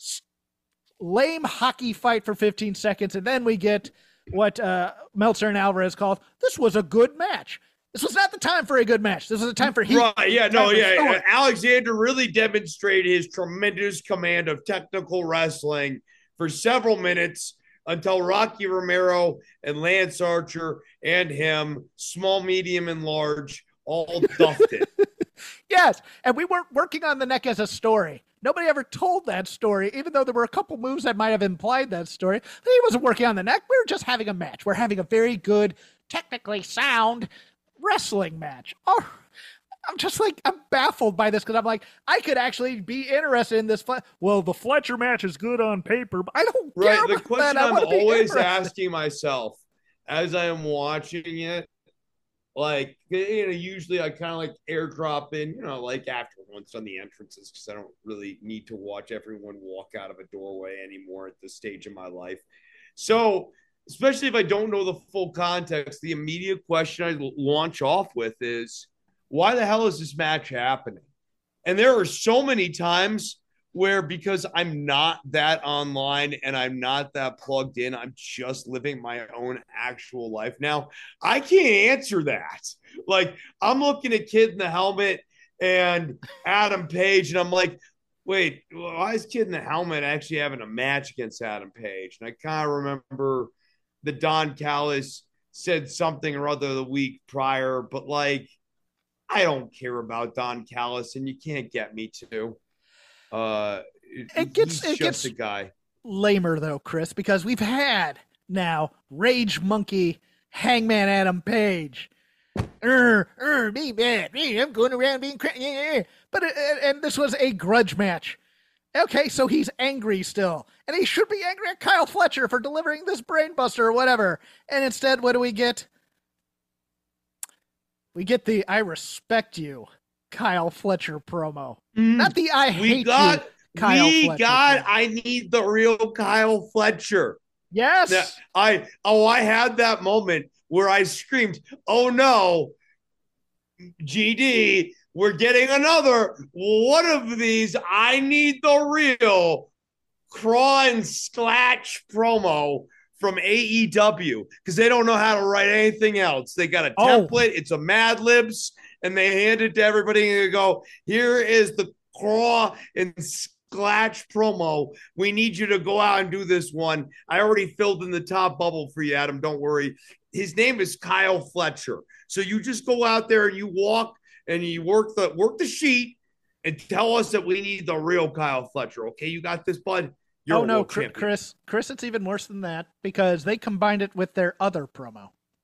lame hockey fight for fifteen seconds, and then we get what uh, Meltzer and Alvarez called, this was a good match. This was not the time for a good match. This was a time for heat. Right, yeah, no, yeah. Story. Alexander really demonstrated his tremendous command of technical wrestling for several minutes until Rocky Romero and Lance Archer and him, small, medium, and large, all duffed it. Yes, and we weren't working on the neck as a story. Nobody ever told that story, even though there were a couple moves that might have implied that story. He wasn't working on the neck. We were just having a match. We're having a very good, technically sound wrestling match. Oh, I'm just like, I'm baffled by this because I'm like, I could actually be interested in this. Fle- well, the Fletcher match is good on paper, but I don't care right. The about question that. I'm always asking myself as I am watching it, like, you know, usually I kind of like airdrop in, you know, like after once on the entrances, because I don't really need to watch everyone walk out of a doorway anymore at this stage of my life. So, especially if I don't know the full context, the immediate question I launch off with is, why the hell is this match happening? And there are so many times where, because I'm not that online and I'm not that plugged in, I'm just living my own actual life now, I can't answer that. Like, I'm looking at Kid in the Helmet and Adam Page, and I'm like, wait, why is Kid in the Helmet actually having a match against Adam Page? And I kind of remember the Don Callis said something or other the week prior, but like, I don't care about Don Callis, and you can't get me to. Uh, it gets he's it just gets a guy. Lamer though, Chris, because we've had now Rage Monkey, Hangman Adam Page. Er, er, me bad, me, I'm going around being crazy. But it, and this was a grudge match. Okay, so he's angry still, and he should be angry at Kyle Fletcher for delivering this brainbuster or whatever. And instead, what do we get? We get the "I respect you" Kyle Fletcher promo. Mm, Not the "I we hate got, you" Kyle we Fletcher. got, promo. I need the real Kyle Fletcher. Yes. Now, I oh, I had that moment where I screamed, "Oh no, G D, we're getting another one of these. I need the real Craw and Scratch promo from A E W," because they don't know how to write anything else. They got a template. Oh. It's a Mad Libs, and they hand it to everybody and they go, here is the Craw and Scratch promo. We need you to go out and do this one. I already filled in the top bubble for you, Adam. Don't worry. His name is Kyle Fletcher. So you just go out there and you walk and you work the work the sheet and tell us that we need the real Kyle Fletcher. Okay, you got this, bud? You're oh, no, Chris, Chris, Chris, it's even worse than that because they combined it with their other promo.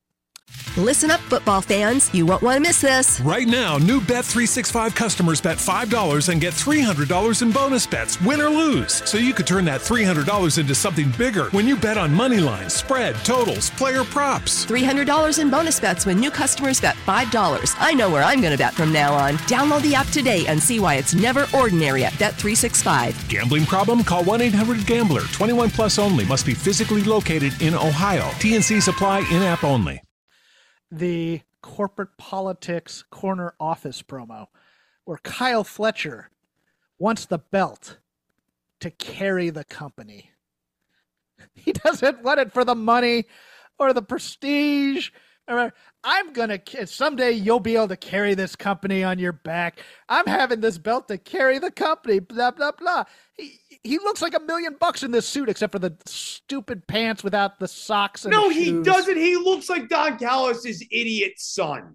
Listen up, football fans. You won't want to miss this. Right now, new Bet three sixty-five customers bet five dollars and get three hundred dollars in bonus bets, win or lose. So you could turn that three hundred dollars into something bigger when you bet on money lines, spread, totals, player props. three hundred dollars in bonus bets when new customers bet five dollars. I know where I'm going to bet from now on. Download the app today and see why it's never ordinary at Bet three sixty-five. Gambling problem? Call one eight hundred gambler. twenty-one plus only. Must be physically located in Ohio. T N Cs apply. In-app only. The corporate politics corner office promo where Kyle Fletcher wants the belt to carry the company. He doesn't want it for the money or the prestige. I'm going to, someday you'll be able to carry this company on your back. I'm having this belt to carry the company, blah, blah, blah. He, he looks like a million bucks in this suit, except for the stupid pants without the socks and No, the he shoes. doesn't. He looks like Don Callis' idiot son.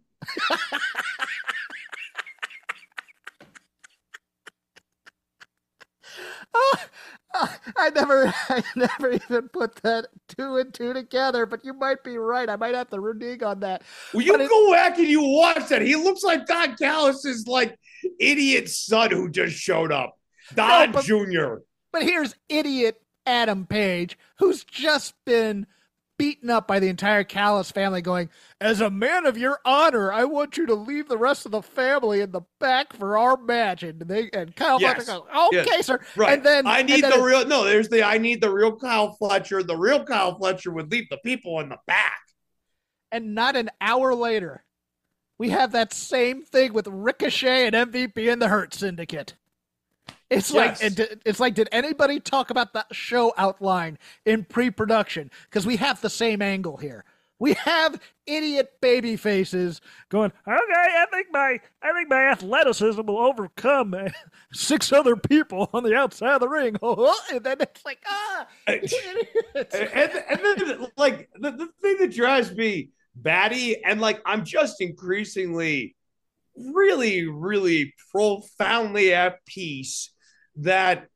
oh, oh, I never, I never even put that two and two together, but you might be right. I might have to renege on that. Well, you But go back and you watch that. He looks like Don Callis' like idiot son who just showed up. Don No, but- Junior But here's idiot Adam Page, who's just been beaten up by the entire Callis family, going, as a man of your honor, I want you to leave the rest of the family in the back for our match. And they and Kyle Yes. Fletcher goes, okay, Yes. sir. Right. And then I and need then the it- real. No, there's the. I need the real Kyle Fletcher. The real Kyle Fletcher would leave the people in the back. And not an hour later, we have that same thing with Ricochet and M V P and the Hurt Syndicate. It's Yes. like it, it's like, did anybody talk about that show outline in pre-production? Because we have the same angle here. We have idiot baby faces going, okay, I think my I think my athleticism will overcome uh, six other people on the outside of the ring. And then it's like, ah. and, and then, like, the, the thing that drives me batty, and like, I'm just increasingly really, really profoundly at peace that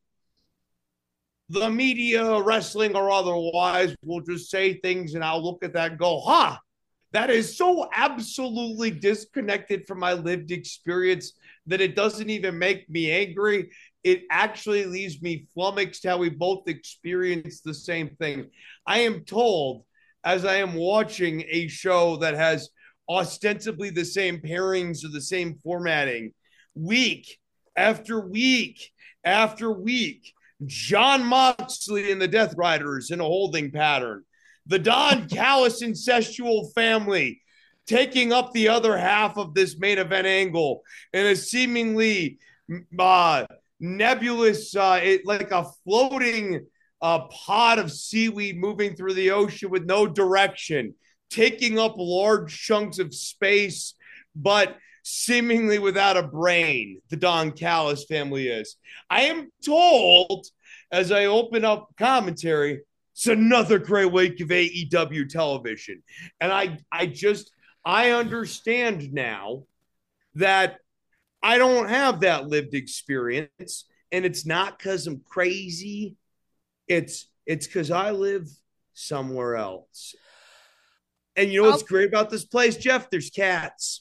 the media, wrestling or otherwise, will just say things and I'll look at that and go, huh, that is so absolutely disconnected from my lived experience that it doesn't even make me angry. It actually leaves me flummoxed how we both experience the same thing. I am told, as I am watching a show that has ostensibly the same pairings or the same formatting, week after week after week, John Moxley and the Death Riders in a holding pattern, the Don Callis incestual family taking up the other half of this main event angle in a seemingly uh, nebulous, uh, it, like a floating uh, pod of seaweed moving through the ocean with no direction, taking up large chunks of space, but seemingly without a brain. The Don Callis family is. I am told, as I open up commentary, it's another great week of A E W television. And I, I just, I understand now that I don't have that lived experience. And it's not because I'm crazy. It's, it's because I live somewhere else. And you know what's I'll- great about this place, Jeff? There's cats.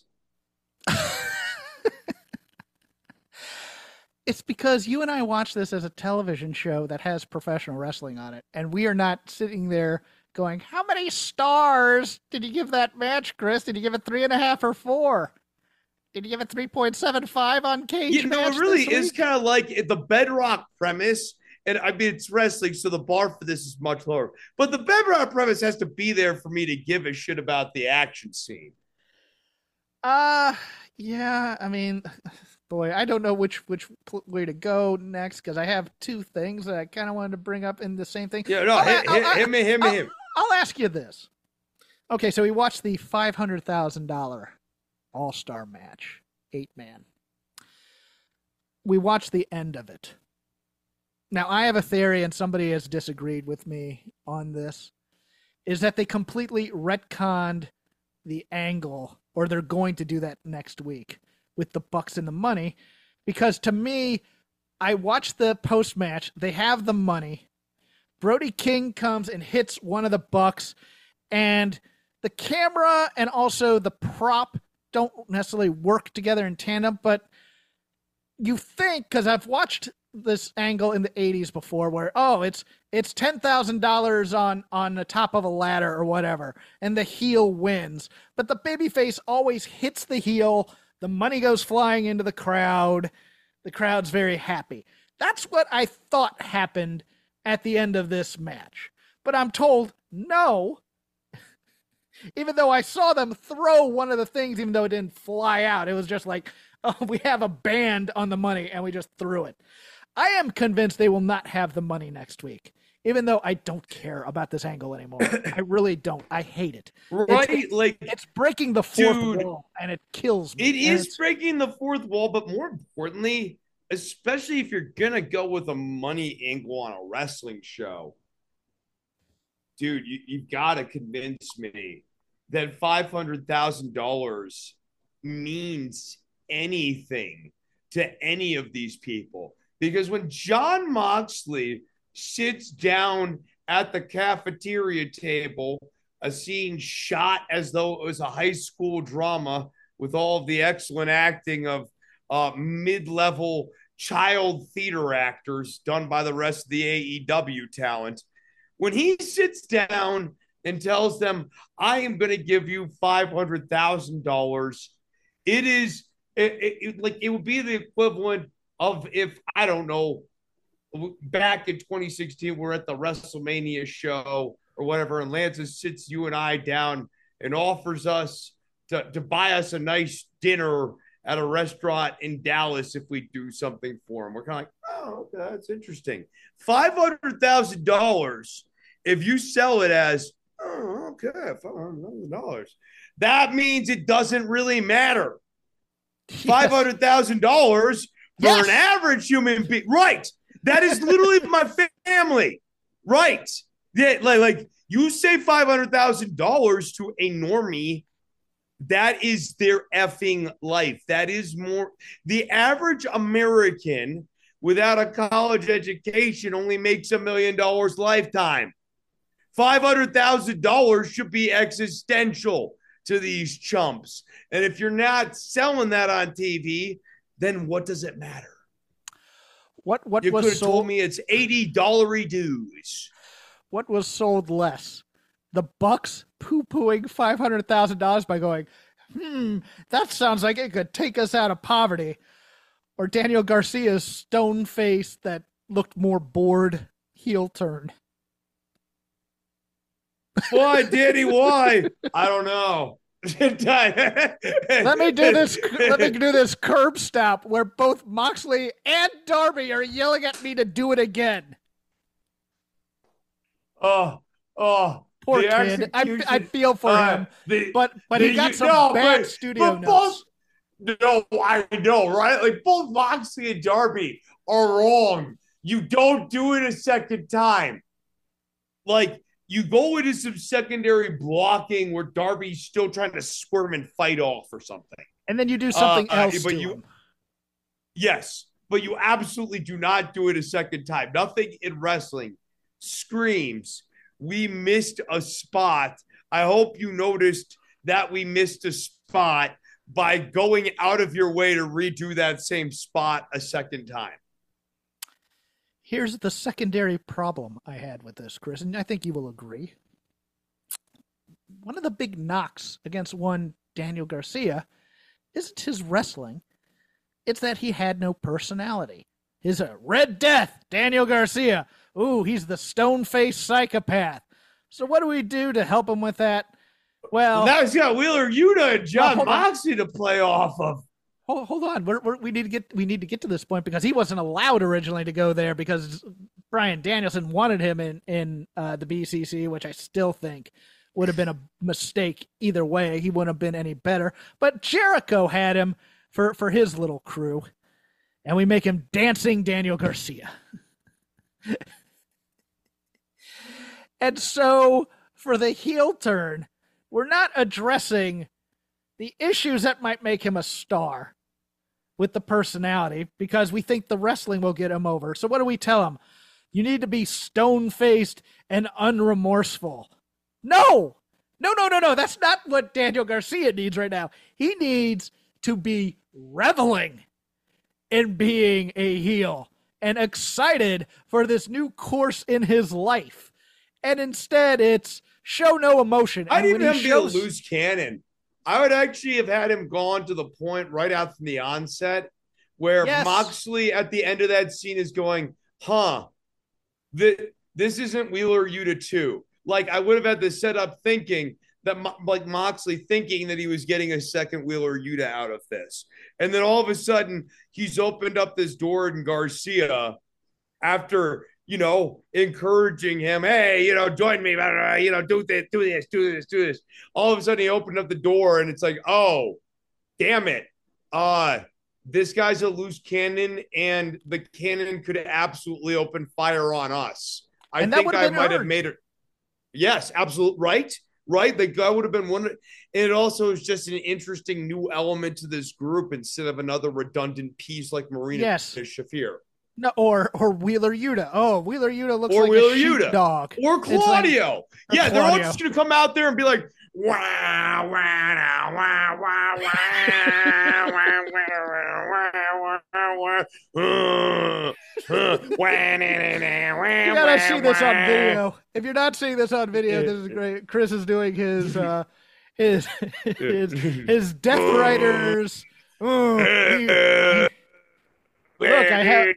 It's because you and I watch this as a television show that has professional wrestling on it, and we are not sitting there going, how many stars did you give that match, Chris? Did you give it three and a half or four? Did you give it three point seven five on Cage You know, Match it really this is week? kind of like the bedrock premise. And I mean, it's wrestling, so the bar for this is much lower. But the bedrock premise has to be there for me to give a shit about the action scene. Uh, yeah, I mean, boy, I don't know which which pl- way to go next, because I have two things that I kind of wanted to bring up in the same thing. Yeah, no, I'll- hit, I'll- hit, I'll- hit me, hit me, I'll, hit me. I'll ask you this. Okay, so we watched the five hundred thousand dollars All-Star match, eight-man. We watched the end of it. Now, I have a theory, and somebody has disagreed with me on this, is that they completely retconned the angle, or they're going to do that next week with the Bucks and the money, because to me, I watched the post-match, they have the money, Brody King comes and hits one of the Bucks, and the camera and also the prop don't necessarily work together in tandem, but you think, because I've watched this angle in the eighties before where, oh, it's it's ten thousand dollars on on the top of a ladder or whatever, and the heel wins. But the babyface always hits the heel, the money goes flying into the crowd, the crowd's very happy. That's what I thought happened at the end of this match. But I'm told, no, even though I saw them throw one of the things, even though it didn't fly out, it was just like, oh, we have a band on the money, and we just threw it. I am convinced they will not have the money next week, even though I don't care about this angle anymore. I really don't. I hate it. Right? It's, like it's breaking the fourth dude, wall, and it kills me. It is breaking the fourth wall, but more importantly, especially if you're going to go with a money angle on a wrestling show, dude, you, you've got to convince me that five hundred thousand dollars means anything to any of these people. Because when Jon Moxley sits down at the cafeteria table, a scene shot as though it was a high school drama with all of the excellent acting of uh, mid-level child theater actors done by the rest of the A E W talent, when he sits down and tells them, I am going to give you five hundred thousand dollars, it is it, it, it, like it would be the equivalent of if, I don't know, back in twenty sixteen, we're at the WrestleMania show or whatever, and Lance sits you and I down and offers us to, to buy us a nice dinner at a restaurant in Dallas if we do something for him. We're kind of like, oh, okay, that's interesting. five hundred thousand dollars, if you sell it as, oh, okay, five hundred thousand dollars, that means it doesn't really matter. Yes. five hundred thousand dollars for yes. an average human being. Right. That is literally my family. Right. Yeah, like, like you say five hundred thousand dollars to a normie, that is their effing life. That is more. The average American without a college education only makes a million dollars lifetime. five hundred thousand dollars should be existential to these chumps. And if you're not selling that on T V, then what does it matter? What what you was could have sold, told me it's eighty dollars dues. What was sold less? The Bucks poo-pooing five hundred thousand dollars by going, hmm, that sounds like it could take us out of poverty. Or Daniel Garcia's stone face that looked more bored heel turn. Why, Danny, why? I don't know. let me do this let me do this curb stop where both Moxley and Darby are yelling at me to do it again. Oh, oh, poor kid. I, I feel for uh, him, the, but but the, he got some no, bad but, studio but notes. Both, no, I know, right? Like both Moxley and Darby are wrong. You don't do it a second time. Like, you go into some secondary blocking where Darby's still trying to squirm and fight off or something. And then you do something uh, else but to you, him. Yes, but you absolutely do not do it a second time. Nothing in wrestling screams, we missed a spot. I hope you noticed that we missed a spot by going out of your way to redo that same spot a second time. Here's the secondary problem I had with this, Chris, and I think you will agree. One of the big knocks against one Daniel Garcia isn't his wrestling. It's that he had no personality. He's a Red Death, Daniel Garcia. Ooh, he's the stone-faced psychopath. So what do we do to help him with that? Well, now he's got Wheeler Yuta and Jon Moxley to play off of. Hold, hold on, we're, we're, we need to get we need to get to this point because he wasn't allowed originally to go there because Bryan Danielson wanted him in in uh, the B C C, which I still think would have been a mistake either way. He wouldn't have been any better. But Jericho had him for for his little crew, and we make him Dancing Daniel Garcia. And so for the heel turn, we're not addressing the issues that might make him a star with the personality because we think the wrestling will get him over. So what do we tell him? You need to be stone-faced and unremorseful. No! No, no, no, no. That's not what Daniel Garcia needs right now. He needs to be reveling in being a heel and excited for this new course in his life. And instead, it's show no emotion. I And didn't when even he be a shows- loose cannon. I would actually have had him gone to the point right out from the onset where Yes. Moxley at the end of that scene is going, huh, th- this isn't Wheeler Yuta two. Like, I would have had this set up thinking that, Mo- like, Moxley thinking that he was getting a second Wheeler Yuta out of this. And then all of a sudden, he's opened up this door in Garcia after, you know, encouraging him, hey, you know, join me, blah, blah, blah, you know, do this, do this, do this, do this. All of a sudden, he opened up the door, and it's like, oh, damn it. Uh, this guy's a loose cannon, and the cannon could absolutely open fire on us. I And that think would've I been might have earned. made it. Yes, absolutely. Right. Right. The guy would have been one. And it also is just an interesting new element to this group instead of another redundant piece like Marina Yes. Shafir. No, or or Wheeler Yuta. Oh, Wheeler Yuta looks Or like Wheeler a Yuta. dog. Or It's like- Claudio. or yeah, they're all Claudio. just going to come out there and be like, wow, wow, wow, wow, wow, wow, wow, wow, wow, You gotta see this on video. If you're not seeing this on video, this is great. Chris is doing his uh his his his Death Riders. Oh, he- he- Look, I have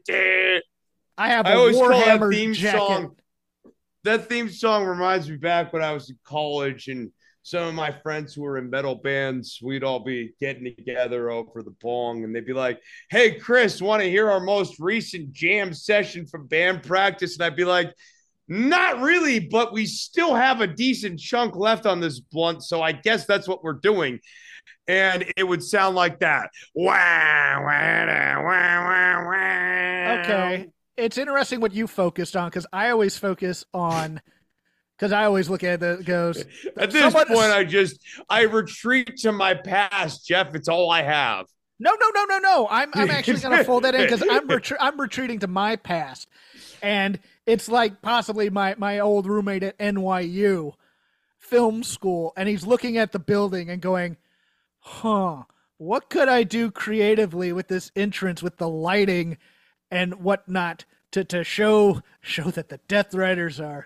I have a I always call that Warhammer theme jacket. song. That theme song reminds me back when I was in college and some of my friends who were in metal bands, we'd all be getting together over the bong and they'd be like, hey, Chris, want to hear our most recent jam session from band practice? And I'd be like, not really, but we still have a decent chunk left on this blunt. So I guess that's what we're doing. And it would sound like that. Wow, wow, wow, wow, wow. Okay. It's interesting what you focused on because I always focus on because I always look at it goes At this someone- point, I just I retreat to my past, Jeff. It's all I have. No, no, no, no, no. I'm I'm actually gonna fold that in because I'm retre- I'm retreating to my past, and it's like possibly my my old roommate at N Y U film school, and he's looking at the building and going, "Huh, what could I do creatively with this entrance, with the lighting and whatnot to to show show that the Death Riders are."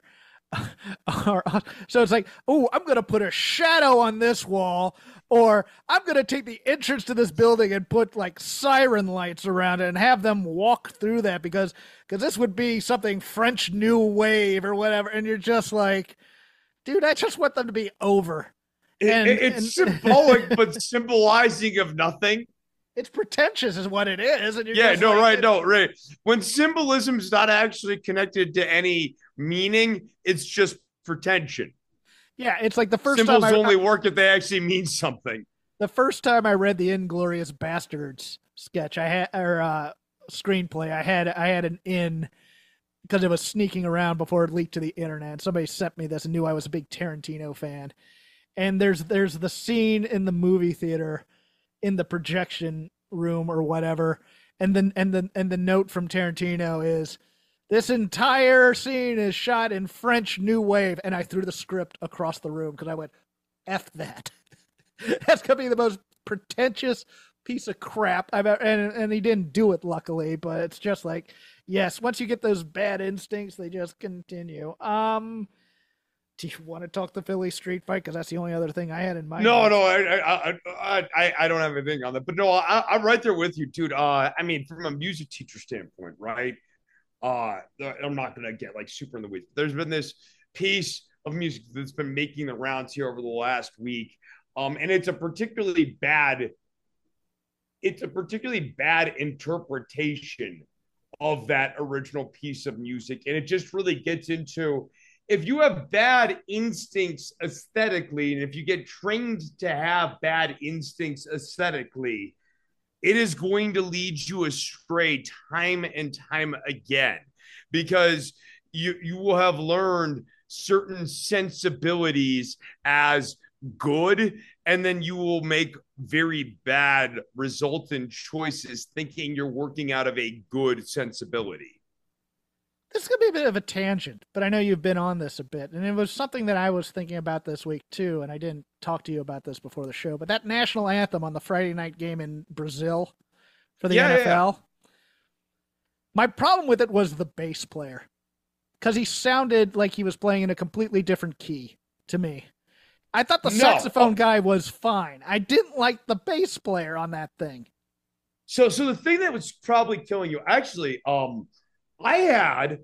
Are, so it's like, oh, I'm going to put a shadow on this wall, or I'm going to take the entrance to this building and put like siren lights around it and have them walk through that because because this would be something French New Wave or whatever. And you're just like, dude, I just want them to be over. It- And- it- it's and- symbolic, but symbolizing of nothing. It's pretentious is what it is. And you're Yeah, just no, like, right, it- no, right. When symbolism is not actually connected to any meaning, it's just pretension. Yeah, it's like the first Symbols time I, only work if they actually mean something. the first time I read the Inglorious Bastards sketch, I had or uh, screenplay, I had I had an in because it was sneaking around before it leaked to the internet. Somebody sent me this and knew I was a big Tarantino fan. And there's there's the scene in the movie theater in the projection room or whatever, and then and then and the note from Tarantino is this entire scene is shot in French New Wave, and I threw the script across the room because I went, F that. That's gonna be the most pretentious piece of crap I've ever, and and he didn't do it luckily, but it's just like, yes, once you get those bad instincts, they just continue. Um, do you want to talk the Philly street fight? Because that's the only other thing I had in mind. No, no, I, I, I, I, I don't have anything on that. But no, I, I'm right there with you, dude. Uh, I mean, from a music teacher standpoint, right? Uh, I'm not gonna get like super in the weeds. There's been this piece of music that's been making the rounds here over the last week, um, and it's a particularly bad, it's a particularly bad interpretation of that original piece of music, and it just really gets into. If you have bad instincts aesthetically, and if you get trained to have bad instincts aesthetically, it is going to lead you astray time and time again because you, you will have learned certain sensibilities as good, and then you will make very bad resultant choices thinking you're working out of a good sensibility. this is going to be a bit of a tangent, but I know you've been on this a bit, and it was something that I was thinking about this week too, and I didn't talk to you about this before the show, but that national anthem on the Friday night game in Brazil for the Yeah, N F L, yeah. my problem with it was the bass player, because he sounded like he was playing in a completely different key to me. I thought the No. saxophone guy was fine. I didn't like the bass player on that thing. So, so the thing that was probably killing you, actually, um, I had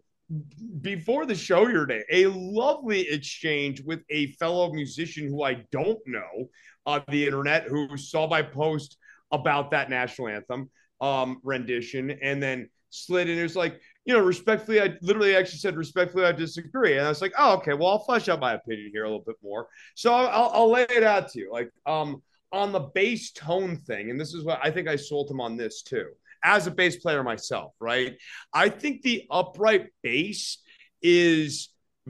before the show here today a lovely exchange with a fellow musician who I don't know on the internet who saw my post about that national anthem um, rendition and then slid in. It was like, you know, respectfully, I literally actually said respectfully, I disagree. And I was like, oh, okay, well, I'll flesh out my opinion here a little bit more. So I'll, I'll lay it out to you. Like, um, on the bass tone thing, and this is what I think I sold him on this too, as a bass player myself, right? I think the upright bass is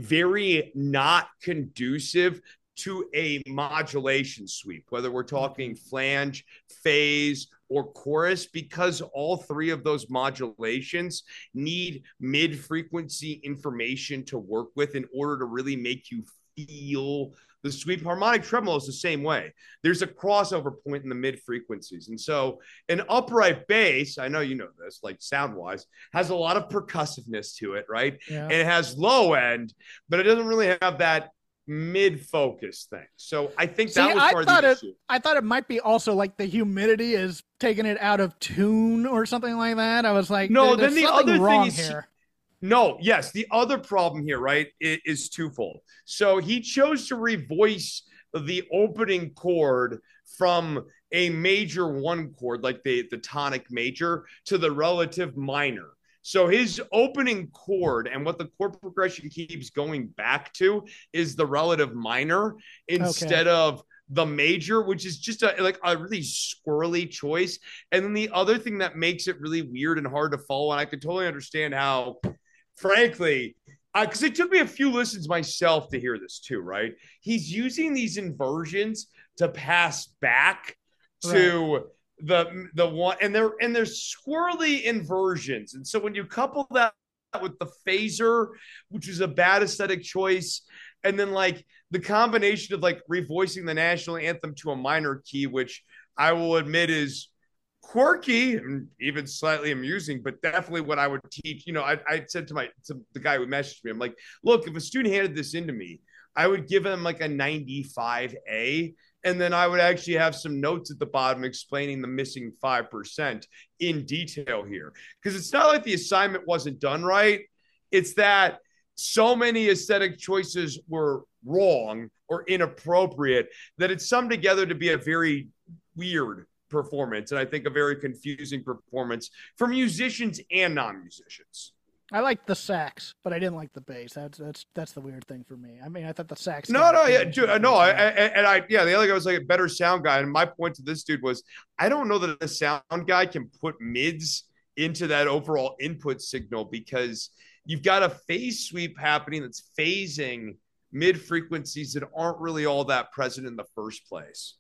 very not conducive to a modulation sweep, whether we're talking flange, phase, or chorus, because all three of those modulations need mid-frequency information to work with in order to really make you feel the sweep. Harmonic tremolo is the same way. There's a crossover point in the mid frequencies. And so an upright bass, I know you know this, like sound wise, has a lot of percussiveness to it, right? Yeah. And it has low end, but it doesn't really have that mid focus thing. So I think See, that was I part thought of the it, issue. I thought it might be also like the humidity is taking it out of tune or something like that. I was like, No, there- then there's the something other wrong thing is here. No, yes. The other problem here, right, is, is twofold. So he chose to revoice the opening chord from a major one chord, like the, the tonic major, to the relative minor. So his opening chord and what the chord progression keeps going back to is the relative minor instead Okay. of the major, which is just a like a really squirrely choice. And then the other thing that makes it really weird and hard to follow, and I can totally understand how, frankly, because uh, it took me a few listens myself to hear this too, right? He's using these inversions to pass back to right. the the one, and they're and they're swirly inversions. And so when you couple that with the phaser, which is a bad aesthetic choice, and then like the combination of like revoicing the national anthem to a minor key, which I will admit is quirky and even slightly amusing, but definitely what I would teach. You know, I, I said to my to the guy who messaged me, I'm like, look, if a student handed this into me, I would give him like a ninety-five A, and then I would actually have some notes at the bottom explaining the missing five percent in detail here. Because it's not like the assignment wasn't done right. It's that so many aesthetic choices were wrong or inappropriate that it's summed together to be a very weird performance, and I think a very confusing performance for musicians and non-musicians. I liked the sax, but I didn't like the bass. That's that's that's the weird thing for me. I mean, I thought the sax. No, no, yeah, dude, no, I, I, and I, yeah, the other guy was like a better sound guy, and my point to this dude was, I don't know that a sound guy can put mids into that overall input signal because you've got a phase sweep happening that's phasing mid frequencies that aren't really all that present in the first place.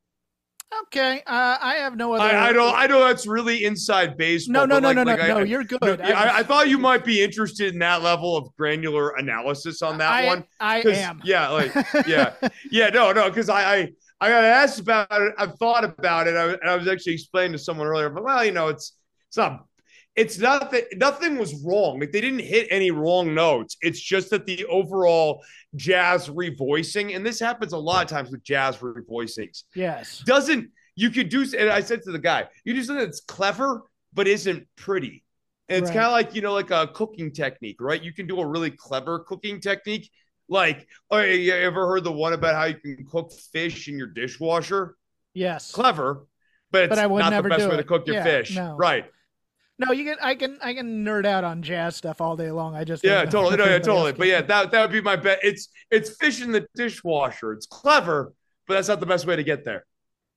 Okay, uh, I have no other. I, I don't. I know that's really inside baseball. No, no, no, like, no, like no, I, no. You're good. No, I, I, I thought you might be interested in that level of granular analysis on that I, one. I am. Yeah, like yeah, yeah. No, no, because I, I, I got asked about it. I've thought about it. I, and I was actually explaining to someone earlier. But well, you know, it's it's not. It's not that nothing was wrong. Like they didn't hit any wrong notes. It's just that the overall jazz revoicing, and this happens a lot of times with jazz revoicings. Yes. Doesn't. You could do, and I said to the guy, you do something that's clever, but isn't pretty. And it's Right. kind of like, you know, like a cooking technique, right? You can do a really clever cooking technique. Like, oh, you ever heard the one about how you can cook fish in your dishwasher? Yes. Clever, but it's But I would not never the best do way it. to cook your Yeah, fish. no. Right. No, you can. I can. I can nerd out on jazz stuff all day long. I just. Yeah, don't know totally. if No, yeah, anybody else totally. But can. yeah, that, that would be my bet. It's, it's fish in the dishwasher. It's clever, but that's not the best way to get there.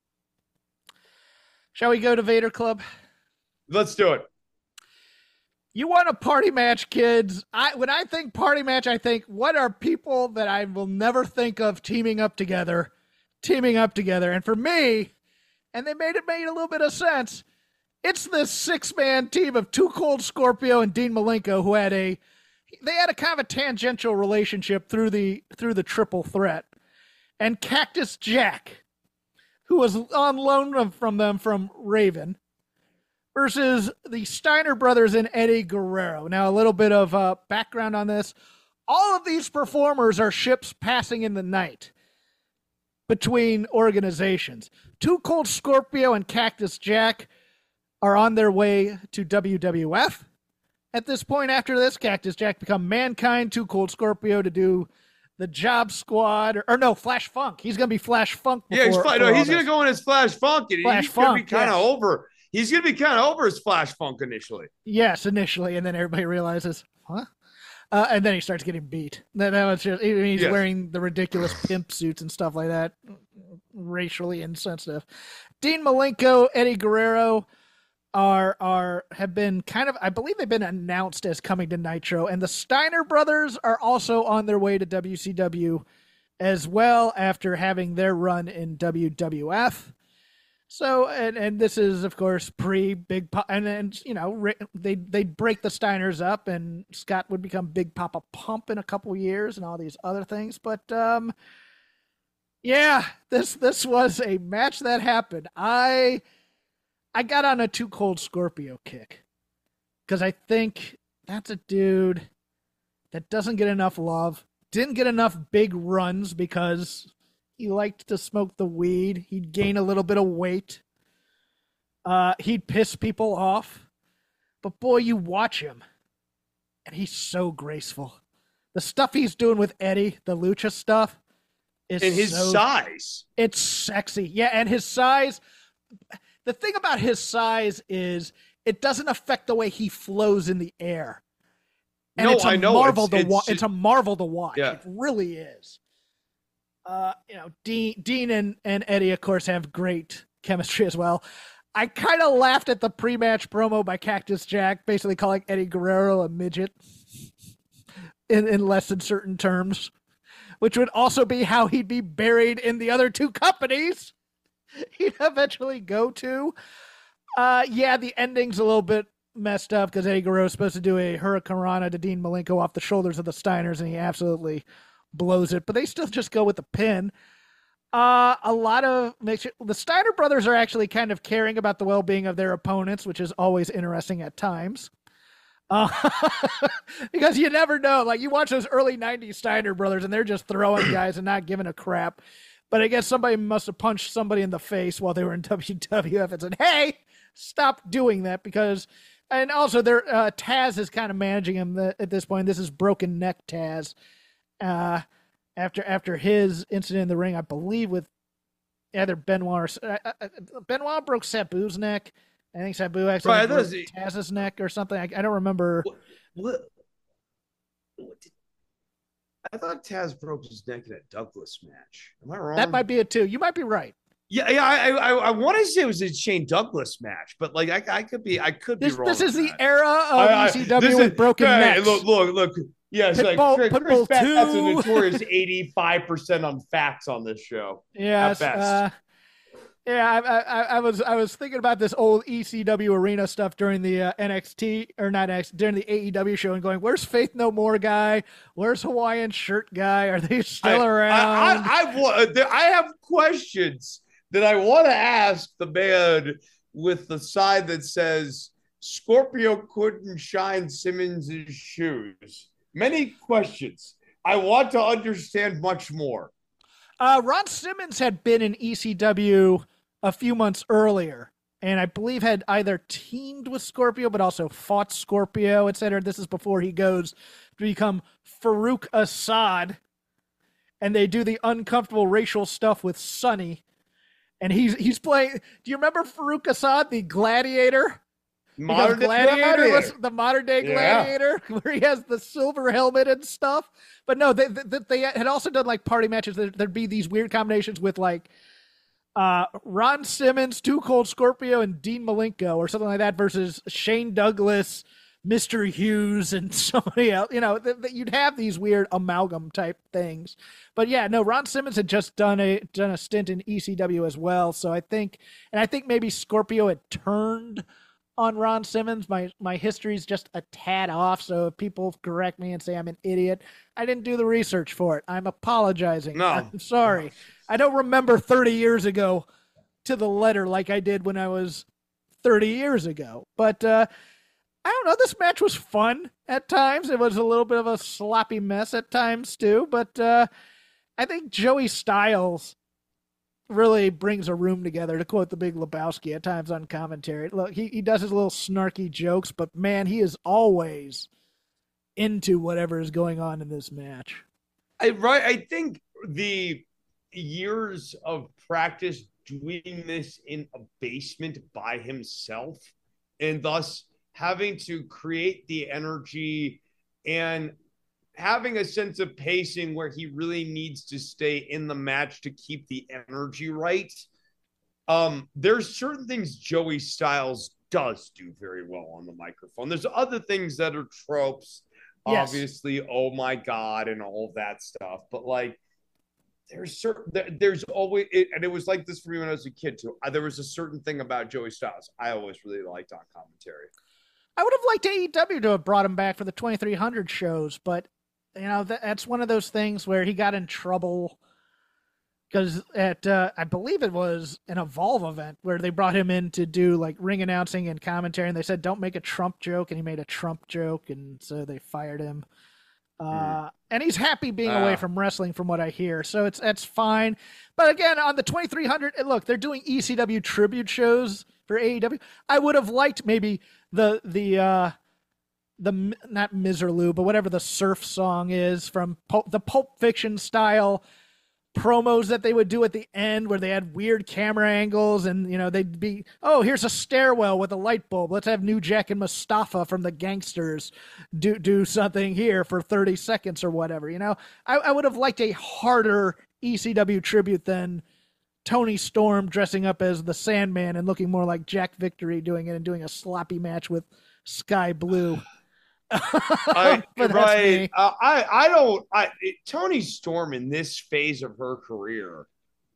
Shall we go to Vader Club? Let's do it. You want a party match, kids. I when I think party match, I think what are people that I will never think of teaming up together, teaming up together. And for me, and they made it made a little bit of sense, it's this six-man team of Too Cold Scorpio and Dean Malenko who had a they had a kind of a tangential relationship through the through the triple threat. And Cactus Jack, who was on loan from them from Raven, versus the Steiner brothers and Eddie Guerrero. Now, a little bit of uh, background on this. All of these performers are ships passing in the night between organizations. Two Cold Scorpio and Cactus Jack are on their way to W W F. At this point, after this, Cactus Jack become Mankind, Two Cold Scorpio to do the Job Squad, or, or no, Flash Funk. He's going to be Flash Funk. Yeah, he's, before, no, he's going to go in as Flash Funk, and Flash he's going to be Funk, kind of yes. over. He's going to be kind of over as Flash Funk initially. Yes, initially, and then everybody realizes, huh? Uh, and then he starts getting beat. That, that was just, he's Yes. wearing the ridiculous pimp suits and stuff like that. Racially insensitive. Dean Malenko, Eddie Guerrero are are have been kind of, I believe they've been announced as coming to Nitro, and the Steiner brothers are also on their way to W C W as well after having their run in W W F. So, and, and this is, of course, pre Big Pop, and then, you know, they they break the Steiners up, and Scott would become Big Papa Pump in a couple years, and all these other things. But um, yeah, this this was a match that happened. I I got on a Two Cold Scorpio kick because I think that's a dude that doesn't get enough love, didn't get enough big runs because he liked to smoke the weed. He'd gain a little bit of weight. Uh, he'd piss people off. But boy, you watch him, and he's so graceful. The stuff he's doing with Eddie, the lucha stuff, is And his so, size. It's sexy. Yeah, and his size. The thing about his size is it doesn't affect the way he flows in the air. And No, it's a I know. marvel It's- to watch. it's- It's a marvel to watch. Yeah. It really is. Uh, you know, Dean, Dean and, and Eddie, of course, have great chemistry as well. I kind of laughed at the pre-match promo by Cactus Jack, basically calling Eddie Guerrero a midget in, in less than certain terms, which would also be how he'd be buried in the other two companies he'd eventually go to. Uh, yeah, the ending's a little bit messed up because Eddie Guerrero's supposed to do a Hurricanrana to Dean Malenko off the shoulders of the Steiners, and he absolutely blows it, but they still just go with the pin. Uh, a lot of makes it, the Steiner brothers are actually kind of caring about the well-being of their opponents, which is always interesting at times. Uh, because you never know. Like, you watch those early nineties Steiner brothers, and they're just throwing guys and not giving a crap. But I guess somebody must have punched somebody in the face while they were in W W F and said, "Hey, stop doing that," because. And also, their uh, Taz is kind of managing him at this point. This is Broken Neck Taz. Uh, after after his incident in the ring, I believe with either Benoit or uh, uh, Benoit broke Sabu's neck. I think Sabu actually Right, broke he- Taz's neck or something. I, I don't remember. What, what, what did, I thought Taz broke his neck in a Douglas match. Am I wrong? That might be it too. You might be right. Yeah, yeah. I I, I want to say it was a Shane Douglas match, but like I, I could be I could be This wrong. this is on the that. era of I- I- E C W this with is- broken hey, necks. Look, look, look. Yeah, it's Pitbull- like Chris, Pitbull Chris Pat, that's a two. notorious eighty-five percent on facts on this show. Yes. At best. Uh, yeah, I, I, I was I was thinking about this old E C W arena stuff during the uh, N X T or not N X T during the A E W show and going, "Where's Faith No More guy? Where's Hawaiian Shirt guy? Are they still I, around?" I, I, I, wa- there- I have questions that I want to ask the man with the side that says Scorpio couldn't shine Simmons' shoes. Many questions. I want to understand much more. Uh, Ron Simmons had been in E C W a few months earlier, and I believe had either teamed with Scorpio, but also fought Scorpio, et cetera. This is before he goes to become Farouk Assad, and they do the uncomfortable racial stuff with Sonny, and he's he's playing. Do you remember Farouk Assad, the gladiator? Modern Because Gladiator, Gladiator. was the modern day Yeah. Gladiator, where he has the silver helmet and stuff. But no, they they, they had also done like party matches. There, there'd be these weird combinations with like uh, Ron Simmons, Two Cold Scorpio, and Dean Malenko, or something like that, versus Shane Douglas, Mister Hughes, and somebody else. You know, that you'd have these weird amalgam type things. But yeah, no, Ron Simmons had just done a done a stint in E C W as well. So I think, and I think maybe Scorpio had turned on Ron Simmons. My my history's just a tad off, so if people correct me and say I'm an idiot, I didn't do the research for it. I'm apologizing. No. I'm sorry. I don't remember thirty years ago to the letter like I did when I was thirty years ago. But uh, I don't know. This match was fun at times. It was a little bit of a sloppy mess at times too. But uh, I think Joey Styles really brings a room together, to quote the Big Lebowski at times on commentary. Look, he, he does his little snarky jokes, but man, he is always into whatever is going on in this match. I right. I think the years of practice doing this in a basement by himself, and thus having to create the energy and having a sense of pacing where he really needs to stay in the match to keep the energy right. Um, there's certain things Joey Styles does do very well on the microphone. There's other things that are tropes, Yes. obviously, oh my God, and all of that stuff. But like, there's certain, there, there's always, it, and it was like this for me when I was a kid too. Uh, there was a certain thing about Joey Styles I always really liked on commentary. I would have liked A E W to have brought him back for the twenty-three hundred shows, but you know, that, that's one of those things where he got in trouble because at, uh, I believe it was an Evolve event where they brought him in to do like ring announcing and commentary, and they said, don't make a Trump joke. And he made a Trump joke. And so they fired him. Uh, mm. And he's happy being uh. away from wrestling from what I hear. So it's, that's fine. But again, on the twenty-three hundred, look, they're doing E C W tribute shows for A E W. I would have liked maybe the, the, uh, the not Miserlou, but whatever the surf song is from Pulp, the Pulp Fiction style promos that they would do at the end where they had weird camera angles and, you know, they'd be, oh, here's a stairwell with a light bulb. Let's have New Jack and Mustafa from the Gangsters do, do something here for thirty seconds or whatever. You know, I, I would have liked a harder E C W tribute than Tony Storm dressing up as the Sandman and looking more like Jack Victory doing it and doing a sloppy match with Sky Blue. I, right. Uh, I, I don't, I, it, Tony Storm in this phase of her career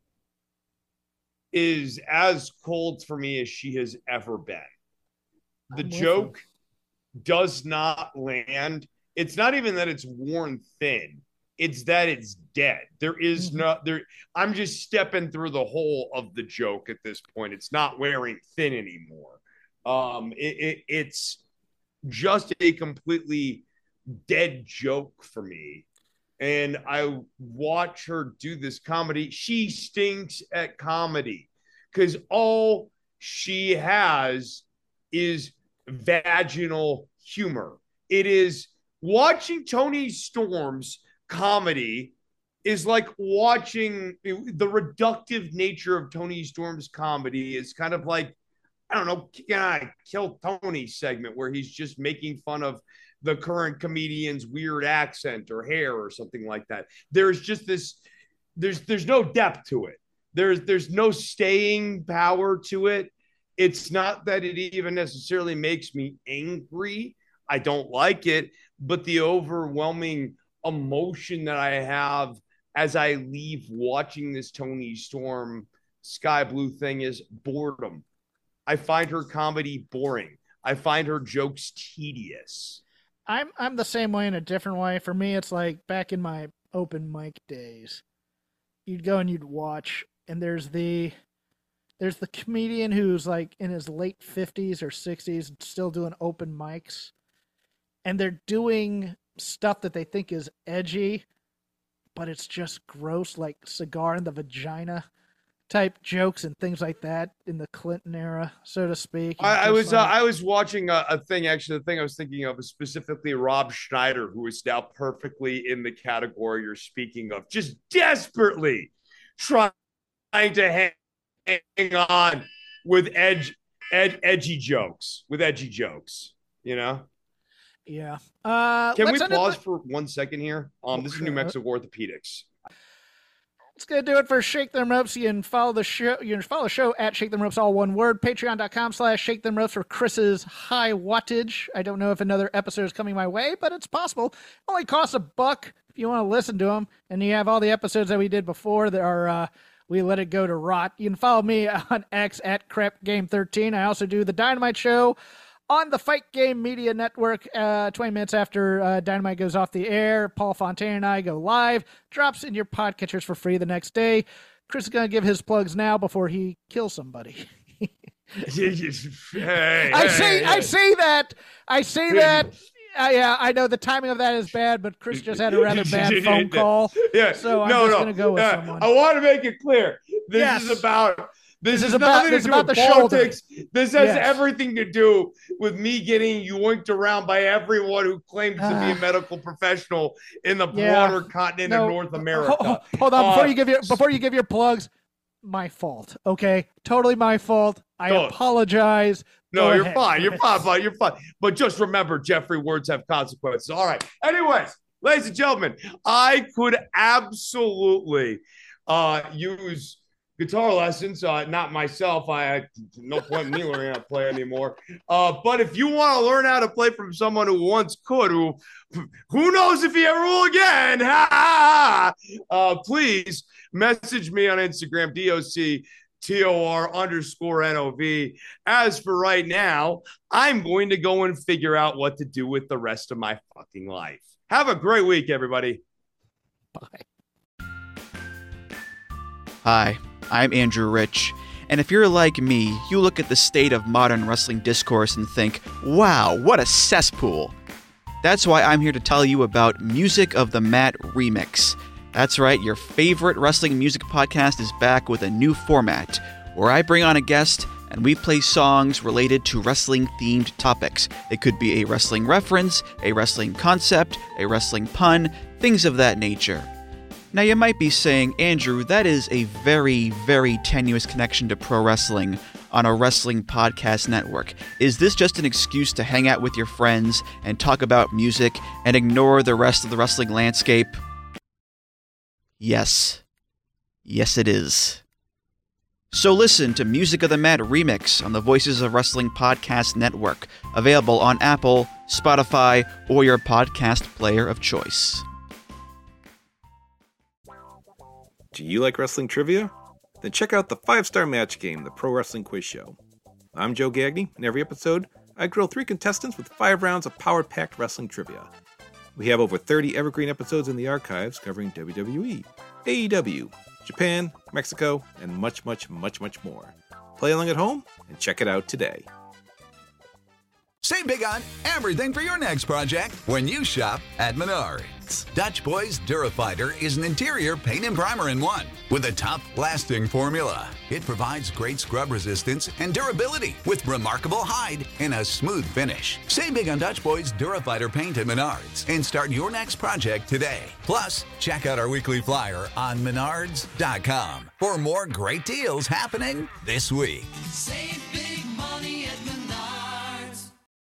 is as cold for me as she has ever been. The I'm joke does not land. It's not even that it's worn thin. It's that it's dead. There is mm-hmm. no, there. I'm just stepping through the hole of the joke at this point. It's not wearing thin anymore. Um, it, it it's, just a completely dead joke for me. And I watch her do this comedy. She stinks at comedy because all she has is vaginal humor. It is watching Tony Storm's comedy is like watching the reductive nature of Tony Storm's comedy is kind of like, I don't know, Can I Kill Tony segment where he's just making fun of the current comedian's weird accent or hair or something like that. There's just this, there's there's no depth to it. There's there's no staying power to it. It's not that it even necessarily makes me angry. I don't like it, but the overwhelming emotion that I have as I leave watching this Tony Storm Sky Blue thing is boredom. I find her comedy boring. I find her jokes tedious. I'm I'm the same way in a different way. For me, it's like back in my open mic days. You'd go and you'd watch, and there's the there's the comedian who's like in his late fifties or sixties, still doing open mics, and they're doing stuff that they think is edgy, but it's just gross, like cigar in the vagina type jokes and things like that in the Clinton era, so to speak. I, I was like, uh, I was watching a, a thing. Actually, the thing I was thinking of is specifically Rob Schneider, who is now perfectly in the category you're speaking of, just desperately trying to hang, hang on with edge, ed, edgy jokes, with edgy jokes. You know. Yeah. Uh, Can we pause the... for one second here? Um, oh, this sure. is New Mexico Orthopedics. It's going to do it for Shake Them Ropes. You can follow the show. You can follow the show at Shake Them Ropes, all one word. Patreon.com slash Shake Them Ropes for Chris's high wattage. I don't know if another episode is coming my way, but it's possible. It only costs a buck if you want to listen to them. And you have all the episodes that we did before that are uh, we let it go to rot. You can follow me on X at Crep Game thirteen. I also do the Dynamite Show on the Fight Game Media Network, uh, twenty minutes after uh, Dynamite goes off the air. Paul Fontaine and I go live. Drops in your podcatchers for free the next day. Chris is going to give his plugs now before he kills somebody. hey, I hey, say, hey. I say that, I say that. Uh, yeah, I know the timing of that is bad, but Chris just had a rather bad phone call. Yeah, so I'm no, just no. going to go with Uh, someone. I want to make it clear. This Yes. is about. This, This is is about- nothing this is to do about with the shoulder. politics. This has Yes. everything to do with me getting yoinked around by everyone who claims to be a medical professional in the Yeah. broader continent No, of North America. Hold, hold on, before Uh, you give your before you give your plugs, my fault. Okay, totally my fault. I No. apologize. No, Go you're ahead, fine. You're Chris. fine, fine. You're fine. But just remember, Jeffrey, words have consequences. All right. Anyways, ladies and gentlemen, I could absolutely uh, use guitar lessons. Uh, not myself. I had no point in me learning how to play anymore. Uh, but if you want to learn how to play from someone who once could, who who knows if he ever will again, ha, uh, please message me on Instagram, D O C T O R underscore N O V. As for right now, I'm going to go and figure out what to do with the rest of my fucking life. Have a great week, everybody. Bye. Hi, I'm Andrew Rich, and if you're like me, you look at the state of modern wrestling discourse and think, wow, what a cesspool. That's why I'm here to tell you about Music of the Mat Remix. That's right, your favorite wrestling music podcast is back with a new format, where I bring on a guest and we play songs related to wrestling-themed topics. It could be a wrestling reference, a wrestling concept, a wrestling pun, things of that nature. Now you might be saying, Andrew, that is a very, very tenuous connection to pro wrestling on a wrestling podcast network. Is this just an excuse to hang out with your friends and talk about music and ignore the rest of the wrestling landscape? Yes. Yes, it is. So listen to Music of the Mat Remix on the Voices of Wrestling Podcast Network, available on Apple, Spotify, or your podcast player of choice. Do you like wrestling trivia? Then check out the five-star match game, the Pro Wrestling Quiz Show. I'm Joe Gagney, and every episode, I grill three contestants with five rounds of power-packed wrestling trivia. We have over thirty evergreen episodes in the archives covering W W E, A E W, Japan, Mexico, and much, much, much, much more. Play along at home and check it out today. Save big on everything for your next project when you shop at Menards. Dutch Boys Durafighter is an interior paint and primer in one with a tough-lasting formula. It provides great scrub resistance and durability with remarkable hide and a smooth finish. Save big on Dutch Boys Durafighter paint at Menards and start your next project today. Plus, check out our weekly flyer on menards dot com for more great deals happening this week. Save